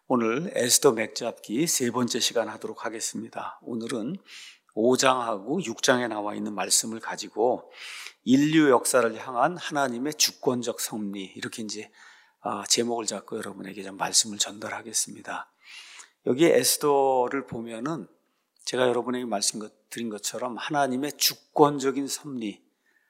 오늘 에스더 맥잡기 세 번째 시간 하도록 하겠습니다. 오늘은 5장하고 6장에 나와 있는 말씀을 가지고 인류 역사를 향한 하나님의 주권적 섭리, 이렇게 제목을 잡고 여러분에게 좀 말씀을 전달하겠습니다. 여기 에스더를 보면은 제가 여러분에게 말씀드린 것처럼 하나님의 주권적인 섭리,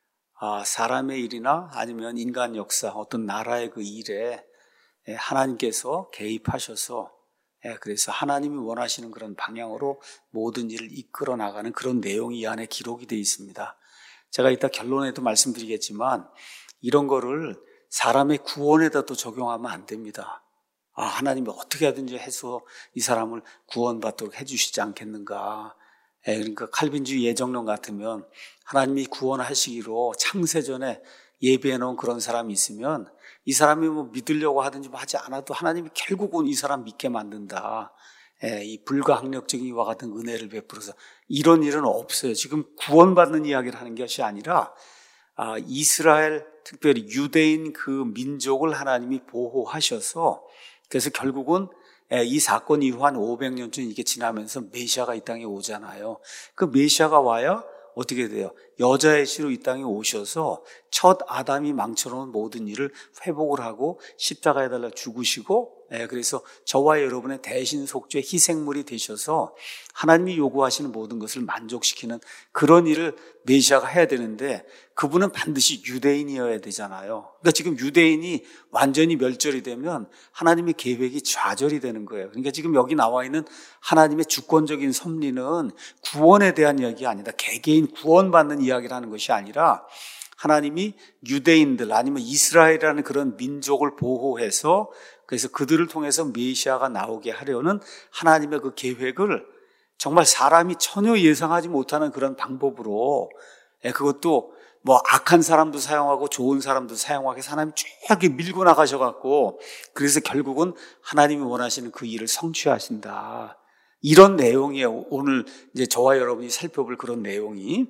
사람의 일이나 아니면 인간 역사, 어떤 나라의 그 일에 하나님께서 개입하셔서 그래서 하나님이 원하시는 그런 방향으로 모든 일을 이끌어 나가는 그런 내용이 이 안에 기록이 되어 있습니다. 제가 이따 결론에도 말씀드리겠지만 이런 거를 사람의 구원에다 또 적용하면 안 됩니다. 하나님이 어떻게 하든지 해서 이 사람을 구원받도록 해주시지 않겠는가. 그러니까 칼빈주의 예정론 같으면 하나님이 구원하시기로 창세전에 예비해 놓은 그런 사람이 있으면 이 사람이 믿으려고 하든지 하지 않아도 하나님이 결국은 이 사람 믿게 만든다. 이 불가항력적인 이와 같은 은혜를 베풀어서 이런 일은 없어요. 지금 구원받는 이야기를 하는 것이 아니라 이스라엘, 특별히 유대인 그 민족을 하나님이 보호하셔서 그래서 결국은 이 사건 이후 한 500년쯤 이게 지나면서 메시아가 이 땅에 오잖아요. 그 메시아가 와야 어떻게 돼요? 여자의 씨로 이 땅에 오셔서 첫 아담이 망쳐놓은 모든 일을 회복을 하고 십자가에 달라 죽으시고 그래서 저와 여러분의 대신 속죄 희생물이 되셔서 하나님이 요구하시는 모든 것을 만족시키는 그런 일을 메시아가 해야 되는데 그분은 반드시 유대인이어야 되잖아요. 그러니까 지금 유대인이 완전히 멸절이 되면 하나님의 계획이 좌절이 되는 거예요. 그러니까 지금 여기 나와 있는 하나님의 주권적인 섭리는 구원에 대한 이야기가 아니다. 개개인 구원받는 이야기를 하는 것이 아니라 하나님이 유대인들 아니면 이스라엘이라는 그런 민족을 보호해서 그래서 그들을 통해서 메시아가 나오게 하려는 하나님의 그 계획을 정말 사람이 전혀 예상하지 못하는 그런 방법으로 그것도 악한 사람도 사용하고 좋은 사람도 사용하게 하나님이 쫙 밀고 나가셔갖고 그래서 결국은 하나님이 원하시는 그 일을 성취하신다. 이런 내용이에요. 오늘 저와 여러분이 살펴볼 그런 내용이.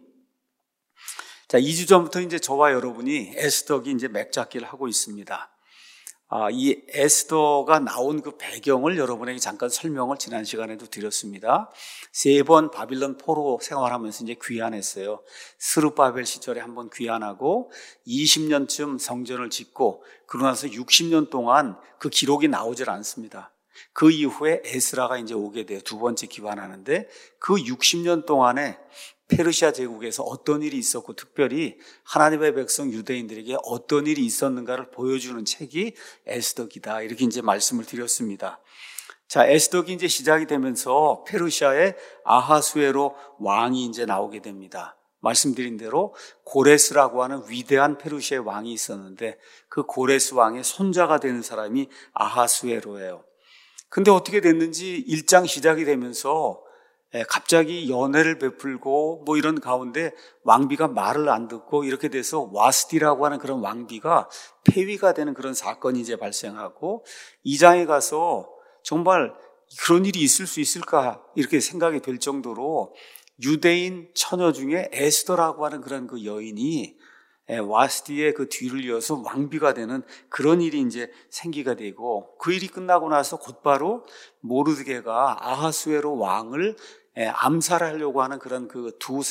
자, 2주 전부터 저와 여러분이 에스더기 맥잡기를 하고 있습니다. 이 에스더가 나온 그 배경을 여러분에게 잠깐 설명을 지난 시간에도 드렸습니다. 3번 바빌론 포로 생활하면서 귀환했어요. 스룹바벨 시절에 한번 귀환하고 20년쯤 성전을 짓고 그러고 나서 60년 동안 그 기록이 나오질 않습니다. 그 이후에 에스라가 오게 돼요. 두 번째 귀환하는데 그 60년 동안에 페르시아 제국에서 어떤 일이 있었고 특별히 하나님의 백성 유대인들에게 어떤 일이 있었는가를 보여주는 책이 에스더기다. 이렇게 말씀을 드렸습니다. 자, 에스더기 시작이 되면서 페르시아의 아하수에로 왕이 나오게 됩니다. 말씀드린 대로 고레스라고 하는 위대한 페르시아의 왕이 있었는데 그 고레스 왕의 손자가 되는 사람이 아하수에로예요. 근데 어떻게 됐는지 1장 시작이 되면서 갑자기 연회를 베풀고 이런 가운데 왕비가 말을 안 듣고 이렇게 돼서 와스디라고 하는 그런 왕비가 폐위가 되는 그런 사건이 발생하고 2장에 가서 정말 그런 일이 있을 수 있을까 이렇게 생각이 될 정도로 유대인 처녀 중에 에스더라고 하는 그런 그 여인이 와스디의 그 뒤를 이어서 왕비가 되는 그런 일이 생기가 되고 그 일이 끝나고 나서 곧바로 모르드게가 아하수에로 왕을 암살하려고 하는 그런 그 두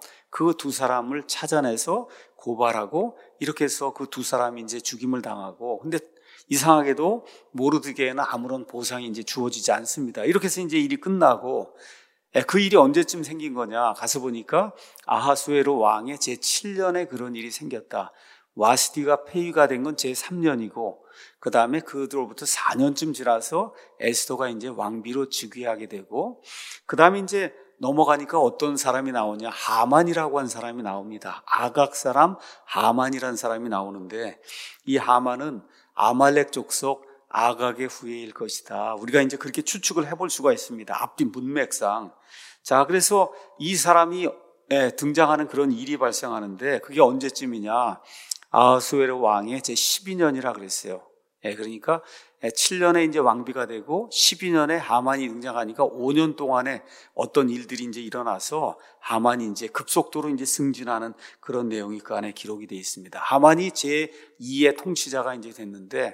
사람을 찾아내서 고발하고 이렇게 해서 그 두 사람이 죽임을 당하고 근데 이상하게도 모르드게에는 아무런 보상이 주어지지 않습니다. 이렇게 해서 일이 끝나고 그 일이 언제쯤 생긴 거냐 가서 보니까 아하수에로 왕의 제7년에 그런 일이 생겼다. 와스디가 폐위가 된 건 제3년이고 그 다음에 그들로부터 4년쯤 지나서 에스더가 왕비로 즉위하게 되고 그 다음에 넘어가니까 어떤 사람이 나오냐 하만이라고 한 사람이 나옵니다. 아각 사람 하만이라는 사람이 나오는데 이 하만은 아말렉 족속 아각의 후예일 것이다. 우리가 그렇게 추측을 해볼 수가 있습니다. 앞뒤 문맥상. 자, 그래서 이 사람이 등장하는 그런 일이 발생하는데 그게 언제쯤이냐? 아하수에로 왕의 제12년이라 그랬어요. 그러니까 7년에 왕비가 되고 12년에 하만이 등장하니까 5년 동안에 어떤 일들이 일어나서 하만이 급속도로 승진하는 그런 내용이 그 안에 기록이 되어 있습니다. 하만이 제2의 통치자가 됐는데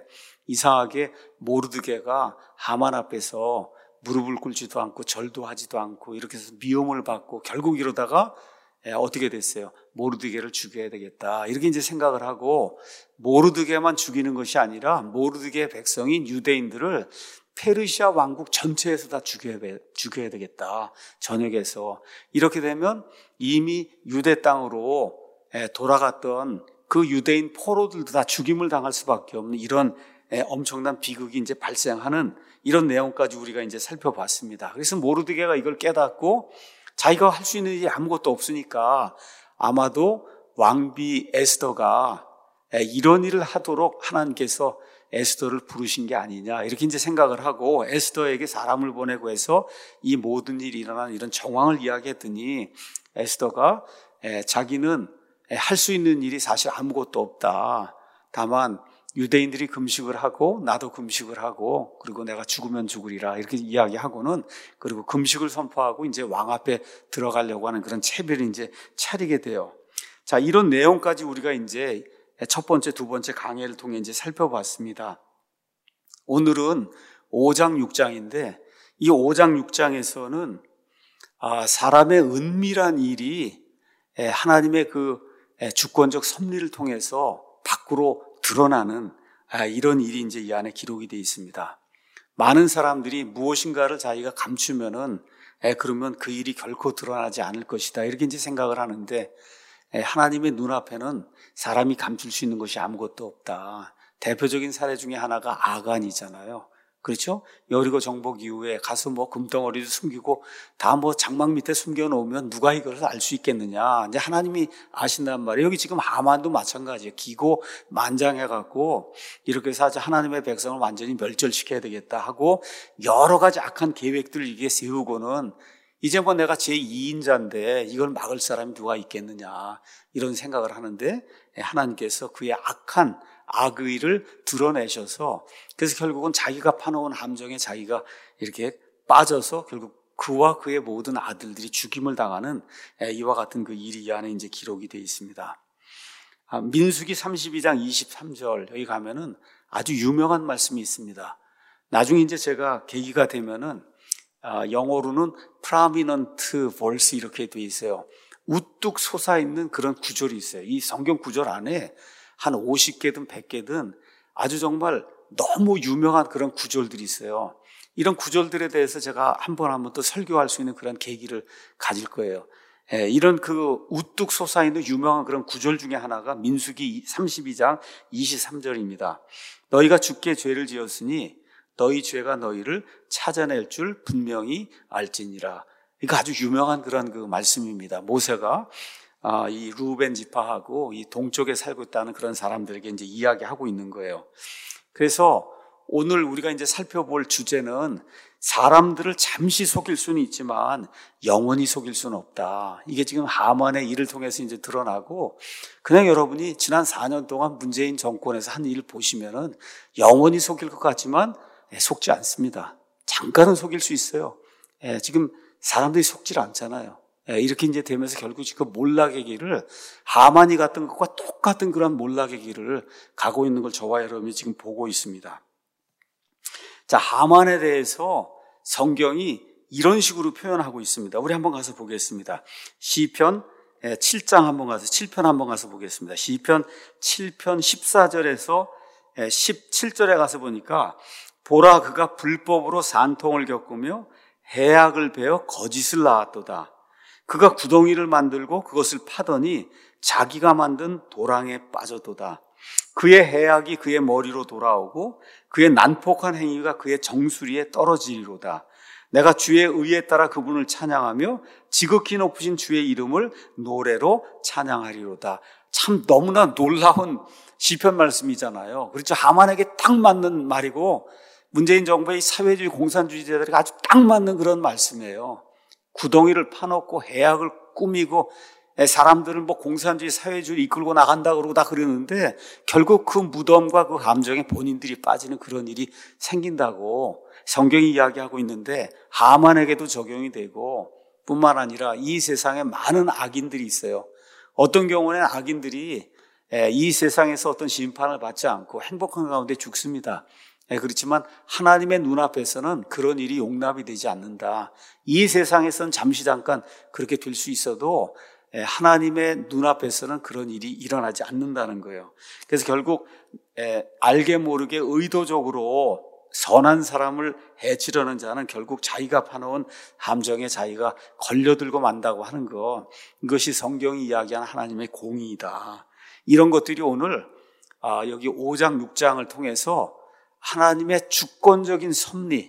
이상하게 모르드게가 하만 앞에서 무릎을 꿇지도 않고 절도 하지도 않고 이렇게 해서 미움을 받고 결국 이러다가 어떻게 됐어요? 모르드게를 죽여야 되겠다. 이렇게 이제 생각을 하고 모르드게만 죽이는 것이 아니라 모르드게의 백성인 유대인들을 페르시아 왕국 전체에서 다 죽여야 되겠다. 전역에서. 이렇게 되면 이미 유대 땅으로 돌아갔던 그 유대인 포로들도 다 죽임을 당할 수밖에 없는 이런 엄청난 비극이 이제 발생하는 이런 내용까지 우리가 이제 살펴봤습니다. 그래서 모르드게가 이걸 깨닫고 자기가 할 수 있는 일이 아무것도 없으니까 아마도 왕비 에스더가 이런 일을 하도록 하나님께서 에스더를 부르신 게 아니냐 이렇게 이제 생각을 하고 에스더에게 사람을 보내고 해서 이 모든 일이 일어난 이런 정황을 이야기했더니 에스더가 자기는 할 수 있는 일이 사실 아무것도 없다. 다만 유대인들이 금식을 하고 나도 금식을 하고 그리고 내가 죽으면 죽으리라 이렇게 이야기하고는 그리고 금식을 선포하고 이제 왕 앞에 들어가려고 하는 그런 채비를 이제 차리게 돼요. 자, 이런 내용까지 우리가 이제 첫 번째, 두 번째 강해를 통해 이제 살펴봤습니다. 오늘은 5장, 6장인데 이 5장, 6장에서는 사람의 은밀한 일이 하나님의 그 주권적 섭리를 통해서 밖으로 드러나는 이런 일이 이제 이 안에 기록이 되어 있습니다. 많은 사람들이 무엇인가를 자기가 감추면은 그러면 그 일이 결코 드러나지 않을 것이다 이렇게 이제 생각을 하는데 하나님의 눈앞에는 사람이 감출 수 있는 것이 아무것도 없다. 대표적인 사례 중에 하나가 아간이잖아요. 그렇죠? 여리고 정복 이후에 가서 뭐 금덩어리도 숨기고 다 뭐 장막 밑에 숨겨놓으면 누가 이걸 알 수 있겠느냐. 이제 하나님이 아신단 말이에요. 여기 지금 하만도 마찬가지예요. 기고 만장해갖고 이렇게 해서 하나님의 백성을 완전히 멸절시켜야 되겠다 하고 여러 가지 악한 계획들을 이게 세우고는 이제 뭐 내가 제2인자인데 이걸 막을 사람이 누가 있겠느냐 이런 생각을 하는데 하나님께서 그의 악한 악의를 드러내셔서 그래서 결국은 자기가 파놓은 함정에 자기가 이렇게 빠져서 결국 그와 그의 모든 아들들이 죽임을 당하는 이와 같은 그 일이 이 안에 이제 기록이 되어 있습니다. 민수기 32장 23절 여기 가면은 아주 유명한 말씀이 있습니다. 나중에 이제 제가 계기가 되면은 영어로는 prominent verse 이렇게 되어 있어요. 우뚝 솟아있는 그런 구절이 있어요. 이 성경 구절 안에 한 50개든 100개든 아주 정말 너무 유명한 그런 구절들이 있어요. 이런 구절들에 대해서 제가 한 번 또 설교할 수 있는 그런 계기를 가질 거예요. 이런 그 우뚝 솟아있는 유명한 그런 구절 중에 하나가 민수기 32장 23절입니다. 너희가 주께 죄를 지었으니 너희 죄가 너희를 찾아낼 줄 분명히 알지니라. 이거 아주 유명한 그런 그 말씀입니다. 모세가 이 루벤 지파하고 이 동쪽에 살고 있다는 그런 사람들에게 이제 이야기하고 있는 거예요. 그래서 오늘 우리가 이제 살펴볼 주제는 사람들을 잠시 속일 수는 있지만 영원히 속일 수는 없다. 이게 지금 하만의 일을 통해서 이제 드러나고 그냥 여러분이 지난 4년 동안 문재인 정권에서 한 일을 보시면은 영원히 속일 것 같지만 속지 않습니다. 잠깐은 속일 수 있어요. 지금 사람들이 속질 않잖아요. 이렇게 이제 되면서 결국 지금 몰락의 길을 하만이 갔던 것과 똑같은 그런 몰락의 길을 가고 있는 걸 저와 여러분이 지금 보고 있습니다. 자, 하만에 대해서 성경이 이런 식으로 표현하고 있습니다. 우리 한번 가서 보겠습니다. 시편 7장 한번 가서 7편 한번 가서 보겠습니다. 시편 7편 14절에서 17절에 가서 보니까 보라 그가 불법으로 산통을 겪으며 해악을 베어 거짓을 낳았도다. 그가 구덩이를 만들고 그것을 파더니 자기가 만든 도랑에 빠졌도다. 그의 해악이 그의 머리로 돌아오고 그의 난폭한 행위가 그의 정수리에 떨어지리로다. 내가 주의 의에 따라 그분을 찬양하며 지극히 높으신 주의 이름을 노래로 찬양하리로다. 참 너무나 놀라운 시편 말씀이잖아요. 그렇죠. 하만에게 딱 맞는 말이고 문재인 정부의 사회주의 공산주의자들에게 아주 딱 맞는 그런 말씀이에요. 구덩이를 파놓고 해악을 꾸미고 사람들을 뭐 공산주의 사회주의를 이끌고 나간다 그러고 다 그러는데 결국 그 무덤과 그 감정에 본인들이 빠지는 그런 일이 생긴다고 성경이 이야기하고 있는데 하만에게도 적용이 되고 뿐만 아니라 이 세상에 많은 악인들이 있어요. 어떤 경우에는 악인들이 이 세상에서 어떤 심판을 받지 않고 행복한 가운데 죽습니다. 그렇지만 하나님의 눈앞에서는 그런 일이 용납이 되지 않는다. 이 세상에서는 잠시 잠깐 그렇게 될 수 있어도 하나님의 눈앞에서는 그런 일이 일어나지 않는다는 거예요. 그래서 결국 알게 모르게 의도적으로 선한 사람을 해치려는 자는 결국 자기가 파놓은 함정에 자기가 걸려들고 만다고 하는 것, 이것이 성경이 이야기하는 하나님의 공의이다. 이런 것들이 오늘 여기 5장 6장을 통해서 하나님의 주권적인 섭리,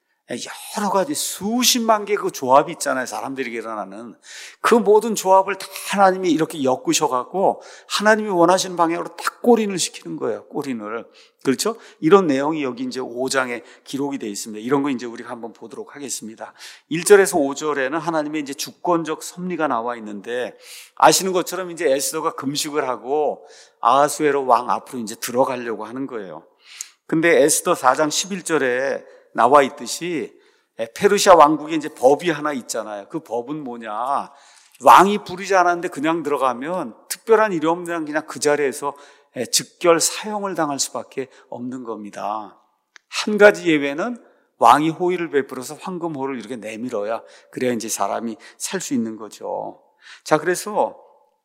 여러 가지 수십만 개 그 조합이 있잖아요. 사람들에게 일어나는 그 모든 조합을 다 하나님이 이렇게 엮으셔갖고 하나님이 원하시는 방향으로 딱 꼬린을 시키는 거예요. 꼬린을. 그렇죠? 이런 내용이 여기 이제 5장에 기록이 되어 있습니다. 이런 거 이제 우리가 한번 보도록 하겠습니다. 1절에서 5절에는 하나님의 이제 주권적 섭리가 나와 있는데, 아시는 것처럼 이제 에스더가 금식을 하고 아하수에로 왕 앞으로 이제 들어가려고 하는 거예요. 근데 에스더 4장 11절에 나와 있듯이 페르시아 왕국에 이제 법이 하나 있잖아요. 그 법은 뭐냐? 왕이 부르지 않았는데 그냥 들어가면 특별한 일이 없는 한 그냥 그 자리에서 즉결 사형을 당할 수밖에 없는 겁니다. 한 가지 예외는 왕이 호의를 베풀어서 황금호를 이렇게 내밀어야 그래야 이제 사람이 살 수 있는 거죠. 자, 그래서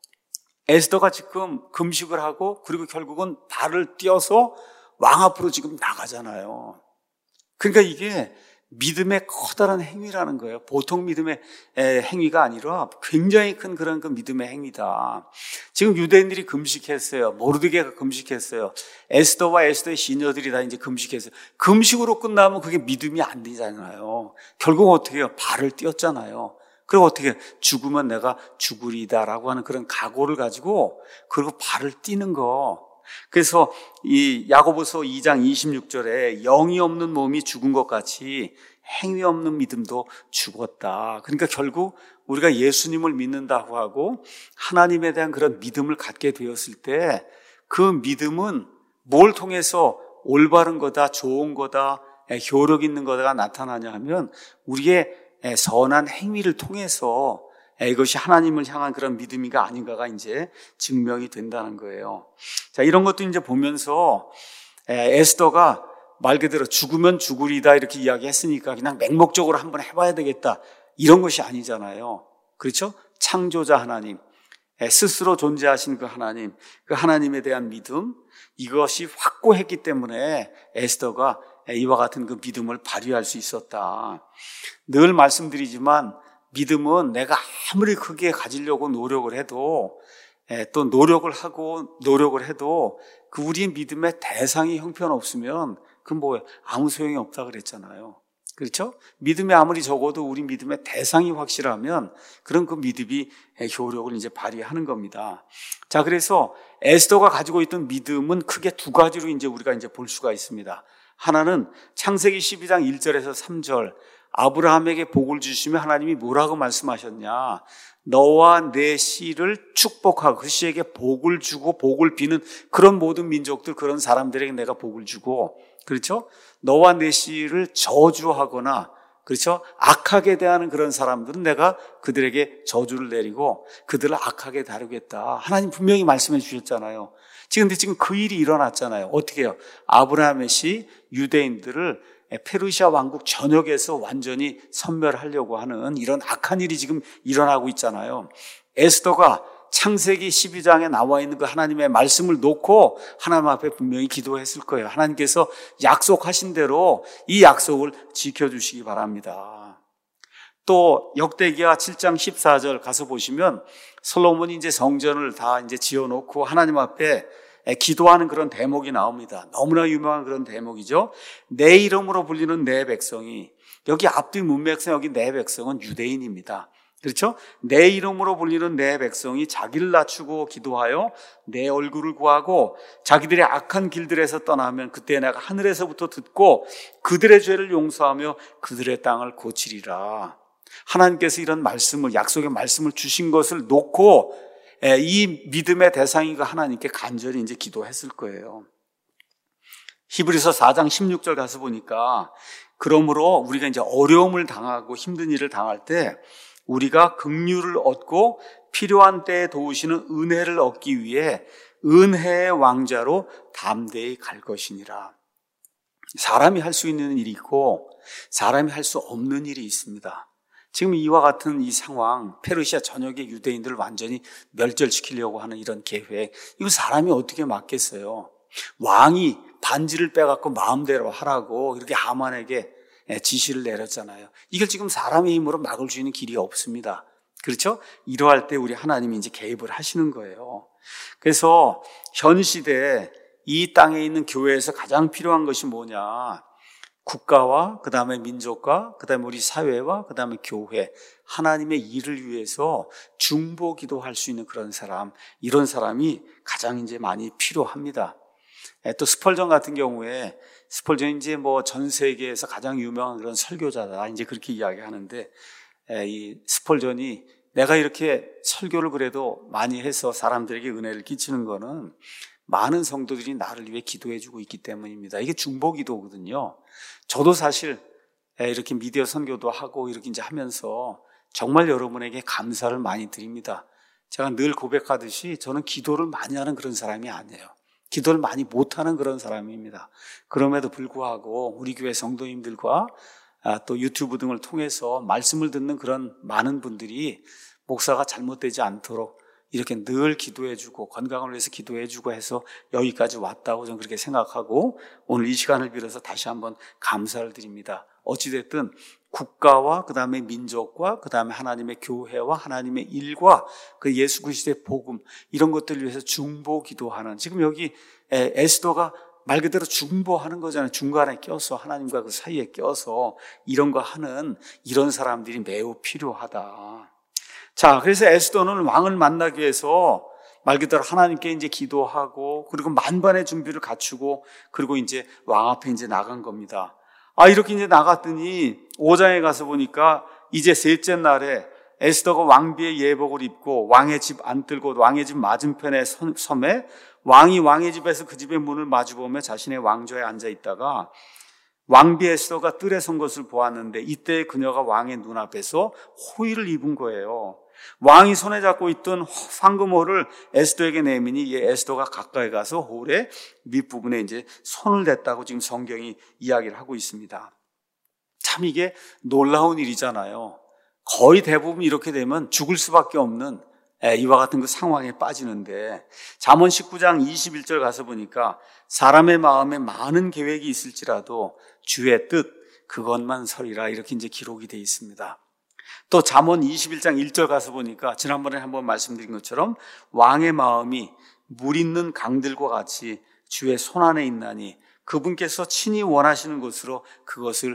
에스더가 지금 금식을 하고 그리고 결국은 발을 띄어서 왕 앞으로 지금 나가잖아요. 그러니까 이게 믿음의 커다란 행위라는 거예요. 보통 믿음의 행위가 아니라 굉장히 큰 그런 그 믿음의 행위다. 지금 유대인들이 금식했어요. 모르드게가 금식했어요. 에스더와 에스더의 시녀들이 다 이제 금식했어요. 금식으로 끝나면 그게 믿음이 안 되잖아요. 결국 어떻게 해요? 발을 띄었잖아요. 그리고 어떻게 죽으면 내가 죽으리다라고 하는 그런 각오를 가지고 그리고 발을 띄는 거. 그래서 이 야고보서 2장 26절에 영이 없는 몸이 죽은 것 같이 행위 없는 믿음도 죽었다. 그러니까 결국 우리가 예수님을 믿는다고 하고 하나님에 대한 그런 믿음을 갖게 되었을 때 그 믿음은 뭘 통해서 올바른 거다, 좋은 거다, 효력 있는 거다가 나타나냐 하면 우리의 선한 행위를 통해서 이것이 하나님을 향한 그런 믿음이가 아닌가가 이제 증명이 된다는 거예요. 자, 이런 것도 이제 보면서 에스더가 말 그대로 죽으면 죽으리다 이렇게 이야기했으니까 그냥 맹목적으로 한번 해봐야 되겠다 이런 것이 아니잖아요. 그렇죠? 창조자 하나님, 스스로 존재하신 그 하나님, 그 하나님에 대한 믿음, 이것이 확고했기 때문에 에스더가 이와 같은 그 믿음을 발휘할 수 있었다. 늘 말씀드리지만 믿음은 내가 아무리 크게 가지려고 노력을 해도 또 노력을 해도 그 우리의 믿음의 대상이 형편없으면 그건 뭐예요? 아무 소용이 없다 그랬잖아요. 그렇죠? 믿음이 아무리 적어도 우리 믿음의 대상이 확실하면 그런 그 믿음이 효력을 이제 발휘하는 겁니다. 자, 그래서 에스더가 가지고 있던 믿음은 크게 두 가지로 이제 우리가 이제 볼 수가 있습니다. 하나는 창세기 12장 1절에서 3절 아브라함에게 복을 주시며 하나님이 뭐라고 말씀하셨냐? 너와 내 씨를 축복하고 그 씨에게 복을 주고 복을 비는 그런 모든 민족들, 그런 사람들에게 내가 복을 주고, 그렇죠? 너와 내 씨를 저주하거나, 그렇죠? 악하게 대하는 그런 사람들은 내가 그들에게 저주를 내리고 그들을 악하게 다루겠다. 하나님 분명히 말씀해 주셨잖아요. 근데 지금 그 일이 일어났잖아요. 어떻게 해요? 아브라함의 씨 유대인들을 페르시아 왕국 전역에서 완전히 섬멸하려고 하는 이런 악한 일이 지금 일어나고 있잖아요. 에스더가 창세기 12장에 나와 있는 그 하나님의 말씀을 놓고 하나님 앞에 분명히 기도했을 거예요. 하나님께서 약속하신 대로 이 약속을 지켜주시기 바랍니다. 또 역대기하 7장 14절 가서 보시면 솔로몬이 이제 성전을 다 이제 지어놓고 하나님 앞에 기도하는 그런 대목이 나옵니다. 너무나 유명한 그런 대목이죠. 내 이름으로 불리는 내 백성이, 여기 앞뒤 문맥상 여기 내 백성은 유대인입니다. 그렇죠? 내 이름으로 불리는 내 백성이 자기를 낮추고 기도하여 내 얼굴을 구하고 자기들의 악한 길들에서 떠나면 그때 내가 하늘에서부터 듣고 그들의 죄를 용서하며 그들의 땅을 고치리라. 하나님께서 이런 말씀을, 약속의 말씀을 주신 것을 놓고 이 믿음의 대상이가 하나님께 간절히 이제 기도했을 거예요. 히브리서 4장 16절 가서 보니까 그러므로 우리가 이제 어려움을 당하고 힘든 일을 당할 때 우리가 긍휼을 얻고 필요한 때에 도우시는 은혜를 얻기 위해 은혜의 왕좌로 담대히 갈 것이니라. 사람이 할 수 있는 일이 있고 사람이 할 수 없는 일이 있습니다. 지금 이와 같은 이 상황, 페르시아 전역의 유대인들을 완전히 멸절시키려고 하는 이런 계획, 이거 사람이 어떻게 막겠어요? 왕이 반지를 빼갖고 마음대로 하라고 이렇게 하만에게 지시를 내렸잖아요. 이걸 지금 사람의 힘으로 막을 수 있는 길이 없습니다. 그렇죠? 이러할 때 우리 하나님이 이제 개입을 하시는 거예요. 그래서 현 시대에 이 땅에 있는 교회에서 가장 필요한 것이 뭐냐? 국가와 그 다음에 민족과 그 다음에 우리 사회와 그 다음에 교회, 하나님의 일을 위해서 중보 기도할 수 있는 그런 사람, 이런 사람이 가장 이제 많이 필요합니다. 또 스펄전 같은 경우에 스펄전이 이제 뭐 전 세계에서 가장 유명한 그런 설교자다, 이제 그렇게 이야기하는데, 이 스펄전이 내가 이렇게 설교를 그래도 많이 해서 사람들에게 은혜를 끼치는 거는 많은 성도들이 나를 위해 기도해주고 있기 때문입니다. 이게 중보 기도거든요. 저도 사실 이렇게 미디어 선교도 하고 이렇게 이제 하면서 정말 여러분에게 감사를 많이 드립니다. 제가 늘 고백하듯이 저는 기도를 많이 하는 그런 사람이 아니에요. 기도를 많이 못하는 그런 사람입니다. 그럼에도 불구하고 우리 교회 성도님들과 또 유튜브 등을 통해서 말씀을 듣는 그런 많은 분들이 목사가 잘못되지 않도록 이렇게 늘 기도해주고 건강을 위해서 기도해주고 해서 여기까지 왔다고 저는 그렇게 생각하고 오늘 이 시간을 빌어서 다시 한번 감사를 드립니다. 어찌됐든 국가와 그 다음에 민족과 그 다음에 하나님의 교회와 하나님의 일과 그 예수 그리스도의 복음, 이런 것들을 위해서 중보 기도하는, 지금 여기 에스더가 말 그대로 중보하는 거잖아요. 중간에 껴서 하나님과 그 사이에 껴서 이런 거 하는 이런 사람들이 매우 필요하다. 자, 그래서 에스더는 왕을 만나기 위해서 말 그대로 하나님께 이제 기도하고 그리고 만반의 준비를 갖추고 그리고 이제 왕 앞에 이제 나간 겁니다. 이렇게 이제 나갔더니 5장에 가서 보니까 이제 셋째 날에 에스더가 왕비의 예복을 입고 왕의 집 안뜰곳 왕의 집 맞은편의 섬에 왕이 왕의 집에서 그 집의 문을 마주보며 자신의 왕좌에 앉아 있다가 왕비 에스더가 뜰에 선 것을 보았는데 이때 그녀가 왕의 눈앞에서 호의를 입은 거예요. 왕이 손에 잡고 있던 황금홀을 에스더에게 내미니 이 에스더가 가까이 가서 홀의 밑부분에 이제 손을 댔다고 지금 성경이 이야기를 하고 있습니다. 참 이게 놀라운 일이잖아요. 거의 대부분 이렇게 되면 죽을 수밖에 없는 이와 같은 그 상황에 빠지는데, 잠언 19장 21절 가서 보니까 사람의 마음에 많은 계획이 있을지라도 주의 뜻 그것만 서리라, 이렇게 이제 기록이 되어 있습니다. 또 잠언 21장 1절 가서 보니까 지난번에 한번 말씀드린 것처럼 왕의 마음이 물 있는 강들과 같이 주의 손안에 있나니 그분께서 친히 원하시는 곳으로 그것을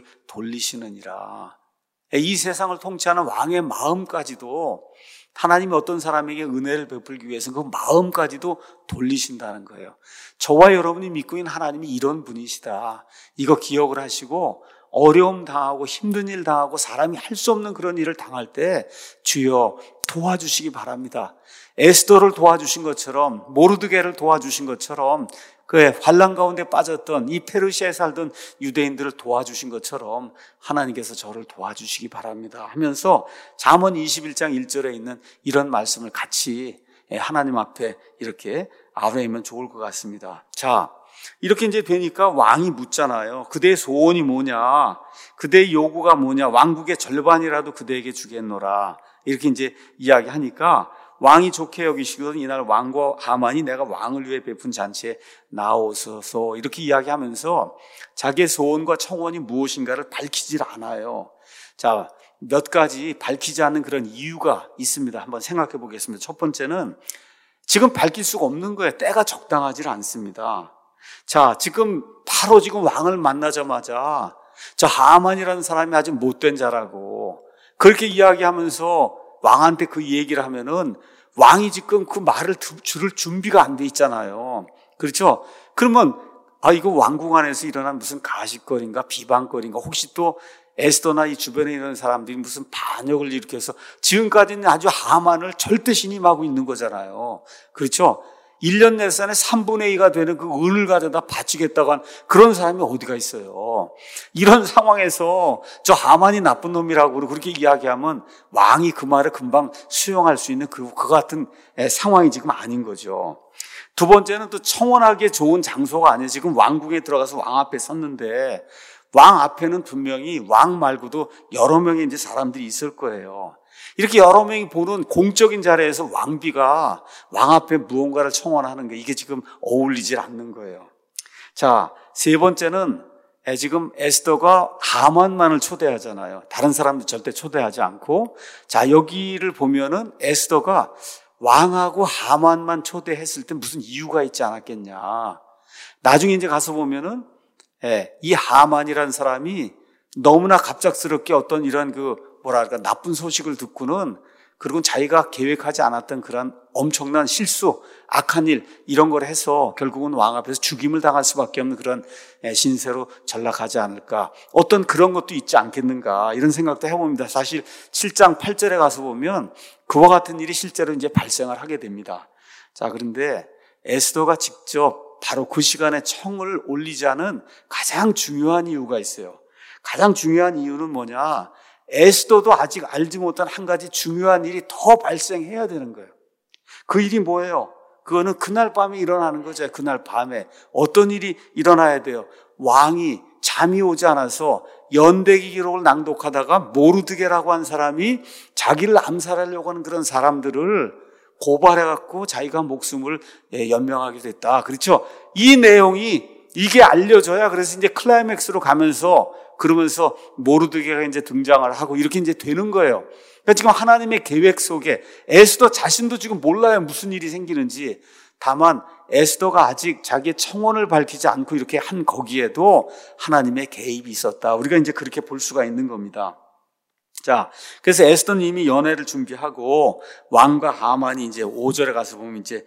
돌리시느니라. 이 세상을 통치하는 왕의 마음까지도 하나님이 어떤 사람에게 은혜를 베풀기 위해서 그 마음까지도 돌리신다는 거예요. 저와 여러분이 믿고 있는 하나님이 이런 분이시다, 이거 기억을 하시고 어려움 당하고 힘든 일 당하고 사람이 할 수 없는 그런 일을 당할 때 주여 도와주시기 바랍니다. 에스더를 도와주신 것처럼, 모르드게를 도와주신 것처럼, 그 환난 가운데 빠졌던 이 페르시아에 살던 유대인들을 도와주신 것처럼 하나님께서 저를 도와주시기 바랍니다 하면서 잠언 21장 1절에 있는 이런 말씀을 같이 하나님 앞에 이렇게 아뢰면 좋을 것 같습니다. 자, 이렇게 이제 되니까 왕이 묻잖아요. 그대의 소원이 뭐냐? 그대의 요구가 뭐냐? 왕국의 절반이라도 그대에게 주겠노라. 이렇게 이제 이야기하니까 왕이 좋게 여기시거든 이날 왕과 하만이 내가 왕을 위해 베푼 잔치에 나오소서, 이렇게 이야기하면서 자기의 소원과 청원이 무엇인가를 밝히질 않아요. 자, 몇 가지 밝히지 않는 그런 이유가 있습니다. 한번 생각해 보겠습니다. 첫 번째는 지금 밝힐 수가 없는 거예요. 때가 적당하지 않습니다. 자, 지금 바로 지금 왕을 만나자마자 저 하만이라는 사람이 아주 못된 자라고 그렇게 이야기하면서 왕한테 그 얘기를 하면은 왕이 지금 그 말을 들을 준비가 안 돼 있잖아요. 그렇죠? 그러면 이거 왕궁 안에서 일어난 무슨 가십거리인가 비방거리인가, 혹시 또 에스더나 이 주변에 있는 사람들이 무슨 반역을 일으켜서 지금까지는 아주 하만을 절대 신임하고 있는 거잖아요. 그렇죠? 1년 내산의 3분의 2가 되는 그 은을 가져다 바치겠다고 한 그런 사람이 어디가 있어요. 이런 상황에서 저 하만이 나쁜 놈이라고 그렇게 이야기하면 왕이 그 말을 금방 수용할 수 있는 그 같은 상황이 지금 아닌 거죠. 두 번째는 또 청혼하기에 좋은 장소가 아니에요. 지금 왕궁에 들어가서 왕 앞에 섰는데 왕 앞에는 분명히 왕 말고도 여러 명의 이제 사람들이 있을 거예요. 이렇게 여러 명이 보는 공적인 자리에서 왕비가 왕 앞에 무언가를 청혼하는 게 이게 지금 어울리질 않는 거예요. 자, 세 번째는 지금 에스더가 하만만을 초대하잖아요. 다른 사람들 절대 초대하지 않고. 자, 여기를 보면은 에스더가 왕하고 하만만 초대했을 때 무슨 이유가 있지 않았겠냐. 나중에 이제 가서 보면은 이 하만이라는 사람이 너무나 갑작스럽게 어떤 이런 나쁜 소식을 듣고는 그리고 자기가 계획하지 않았던 그런 엄청난 실수, 악한 일 이런 걸 해서 결국은 왕 앞에서 죽임을 당할 수밖에 없는 그런 신세로 전락하지 않을까. 어떤 그런 것도 있지 않겠는가 이런 생각도 해봅니다. 사실 7장 8절에 가서 보면 그와 같은 일이 실제로 이제 발생을 하게 됩니다. 자, 그런데 에스더가 직접 바로 그 시간에 청을 올리자는 가장 중요한 이유가 있어요. 가장 중요한 이유는 뭐냐? 에스더도 아직 알지 못한 한 가지 중요한 일이 더 발생해야 되는 거예요. 그 일이 뭐예요? 그거는 그날 밤에 일어나는 거죠. 그날 밤에 어떤 일이 일어나야 돼요? 왕이 잠이 오지 않아서 연대기 기록을 낭독하다가 모르드게라고 한 사람이 자기를 암살하려고 하는 그런 사람들을 고발해갖고 자기가 목숨을 연명하게 됐다. 그렇죠? 이 내용이 이게 알려져야 그래서 이제 클라이맥스로 가면서 그러면서 모르드게가 이제 등장을 하고 이렇게 이제 되는 거예요. 그러니까 지금 하나님의 계획 속에 에스더 자신도 지금 몰라요. 무슨 일이 생기는지. 다만 에스더가 아직 자기의 청혼을 밝히지 않고 이렇게 한 거기에도 하나님의 개입이 있었다. 우리가 이제 그렇게 볼 수가 있는 겁니다. 자, 그래서 에스더는 이미 연애를 준비하고 왕과 하만이 이제 5절에 가서 보면 이제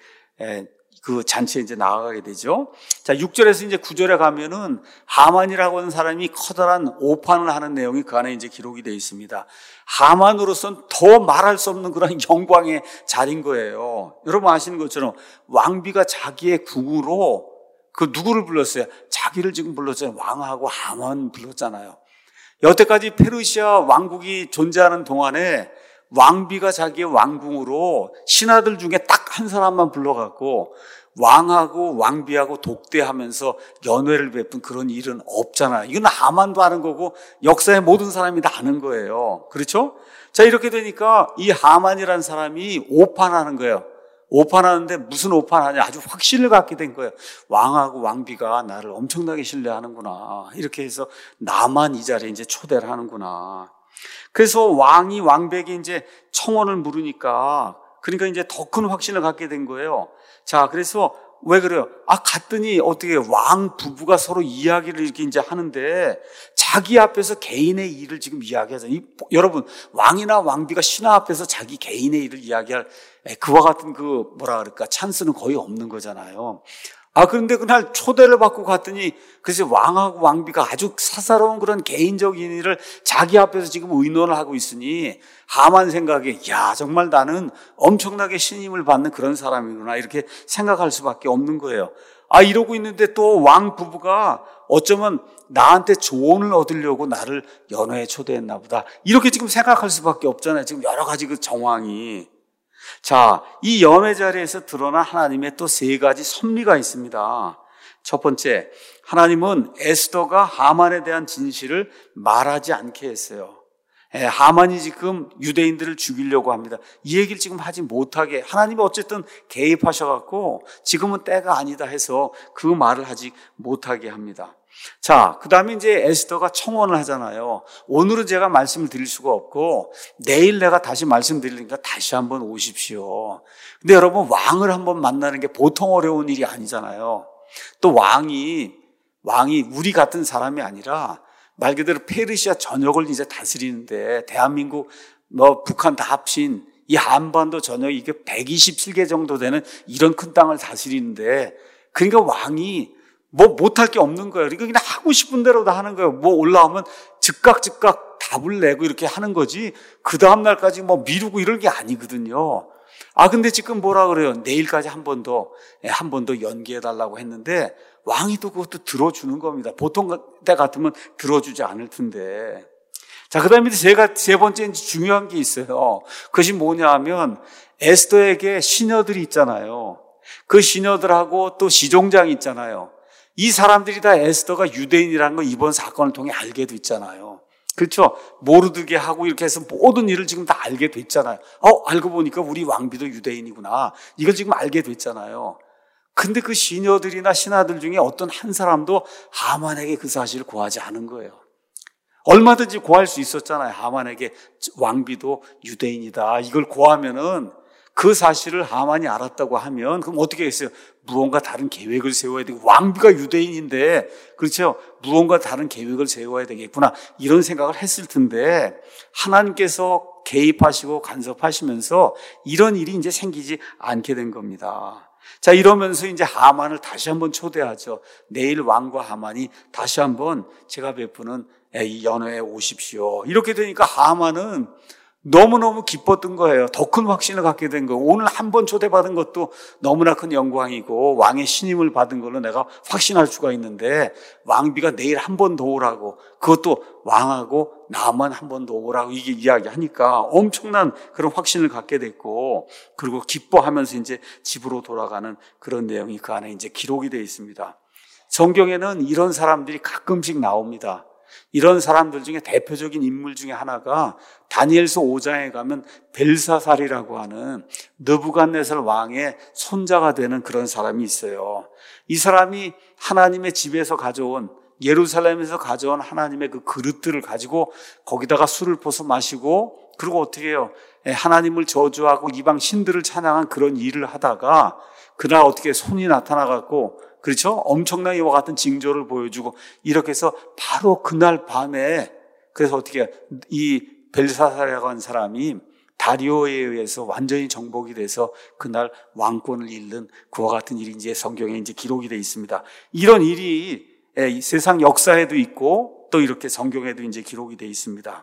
그 잔치에 이제 나아가게 되죠. 자, 6절에서 이제 9절에 가면은 하만이라고 하는 사람이 커다란 오판을 하는 내용이 그 안에 이제 기록이 되어 있습니다. 하만으로서는 더 말할 수 없는 그런 영광의 자리인 거예요. 여러분 아시는 것처럼 왕비가 자기의 궁으로 그 누구를 불렀어요? 자기를 지금 불렀잖아요. 왕하고 하만 불렀잖아요. 여태까지 페르시아 왕국이 존재하는 동안에 왕비가 자기의 왕궁으로 신하들 중에 딱 한 사람만 불러갖고 왕하고 왕비하고 독대하면서 연회를 베푼 그런 일은 없잖아요. 이건 하만도 아는 거고 역사의 모든 사람이 다 아는 거예요. 그렇죠? 자, 이렇게 되니까 이 하만이라는 사람이 오판하는 거예요. 오판하는데 무슨 오판하냐? 아주 확신을 갖게 된 거예요. 왕하고 왕비가 나를 엄청나게 신뢰하는구나. 이렇게 해서 나만 이 자리에 이제 초대를 하는구나. 그래서 왕이 왕백이 이제 청혼을 물으니까 그러니까 이제 더 큰 확신을 갖게 된 거예요. 자, 그래서 왜 그래요? 갔더니 어떻게 왕 부부가 서로 이야기를 이렇게 이제 하는데 자기 앞에서 개인의 일을 지금 이야기하잖아요. 여러분, 왕이나 왕비가 신하 앞에서 자기 개인의 일을 이야기할 그와 같은 찬스는 거의 없는 거잖아요. 그런데 그날 초대를 받고 갔더니 그래서 왕하고 왕비가 아주 사사로운 그런 개인적인 일을 자기 앞에서 지금 의논을 하고 있으니 하만 생각에 정말 나는 엄청나게 신임을 받는 그런 사람이구나 이렇게 생각할 수밖에 없는 거예요. 이러고 있는데 또 왕 부부가 어쩌면 나한테 조언을 얻으려고 나를 연회에 초대했나 보다 이렇게 지금 생각할 수밖에 없잖아요. 지금 여러 가지 그 정황이. 자, 이 연회 자리에서 드러난 하나님의 또 세 가지 섭리가 있습니다. 첫 번째, 하나님은 에스더가 하만에 대한 진실을 말하지 않게 했어요. 하만이 지금 유대인들을 죽이려고 합니다. 이 얘기를 지금 하지 못하게 하나님이 어쨌든 개입하셔갖고 지금은 때가 아니다 해서 그 말을 하지 못하게 합니다. 자, 그 다음에 이제 에스더가 청혼을 하잖아요. 오늘은 제가 말씀을 드릴 수가 없고 내일 내가 다시 말씀드리니까 다시 한번 오십시오. 근데 여러분, 왕을 한번 만나는 게 보통 어려운 일이 아니잖아요. 또 왕이 우리 같은 사람이 아니라 말 그대로 페르시아 전역을 이제 다스리는데 대한민국 북한 다 합친 이 한반도 전역 이게 127개 정도 되는 이런 큰 땅을 다스리는데 그러니까 왕이 못할 게 없는 거예요. 그러니까 그냥 하고 싶은 대로 다 하는 거예요. 올라오면 즉각 답을 내고 이렇게 하는 거지 그 다음날까지 미루고 이럴 게 아니거든요. 근데 지금 뭐라 그래요? 내일까지 한 번 더 연기해달라고 했는데 왕이 또 그것도 들어주는 겁니다. 보통 때 같으면 들어주지 않을 텐데. 자, 그 다음에 세 번째 중요한 게 있어요. 그것이 뭐냐 하면 에스더에게 시녀들이 있잖아요. 그 시녀들하고 또 시종장이 있잖아요. 이 사람들이 다 에스더가 유대인이라는 거 이번 사건을 통해 알게 됐잖아요. 그렇죠? 모르드게 하고 이렇게 해서 모든 일을 지금 다 알게 됐잖아요. 알고 보니까 우리 왕비도 유대인이구나. 이걸 지금 알게 됐잖아요. 근데 그 시녀들이나 신하들 중에 어떤 한 사람도 하만에게 그 사실을 고하지 않은 거예요. 얼마든지 고할 수 있었잖아요. 하만에게 왕비도 유대인이다. 이걸 고하면은 그 사실을 하만이 알았다고 하면 그럼 어떻게 했어요? 무언가 다른 계획을 세워야 되고 왕비가 유대인인데 그렇죠? 무언가 다른 계획을 세워야 되겠구나 이런 생각을 했을 텐데 하나님께서 개입하시고 간섭하시면서 이런 일이 이제 생기지 않게 된 겁니다. 자, 이러면서 이제 하만을 다시 한번 초대하죠. 내일 왕과 하만이 다시 한번 제가 베푸는 이 연회에 오십시오. 이렇게 되니까 하만은 너무너무 기뻤던 거예요. 더 큰 확신을 갖게 된 거예요. 오늘 한 번 초대받은 것도 너무나 큰 영광이고 왕의 신임을 받은 걸로 내가 확신할 수가 있는데 왕비가 내일 한 번 더 오라고 그것도 왕하고 나만 한 번 더 오라고 이게 이야기하니까 엄청난 그런 확신을 갖게 됐고 그리고 기뻐하면서 이제 집으로 돌아가는 그런 내용이 그 안에 이제 기록이 되어 있습니다. 성경에는 이런 사람들이 가끔씩 나옵니다. 이런 사람들 중에 대표적인 인물 중에 하나가 다니엘서 5장에 가면 벨사살이라고 하는 느부갓네살 왕의 손자가 되는 그런 사람이 있어요. 이 사람이 하나님의 집에서 가져온 예루살렘에서 가져온 하나님의 그 그릇들을 가지고 거기다가 술을 부어서 마시고 그리고 어떻게 해요? 하나님을 저주하고 이방 신들을 찬양한 그런 일을 하다가 그날 어떻게 손이 나타나갖고 그렇죠? 엄청난 이와 같은 징조를 보여주고 이렇게 해서 바로 그날 밤에 그래서 어떻게 이 벨사살이라고 하는 사람이 다리오에 의해서 완전히 정복이 돼서 그날 왕권을 잃는 그와 같은 일이 이제 성경에 이제 기록이 되어 있습니다. 이런 일이 이 세상 역사에도 있고 또 이렇게 성경에도 이제 기록이 되어 있습니다.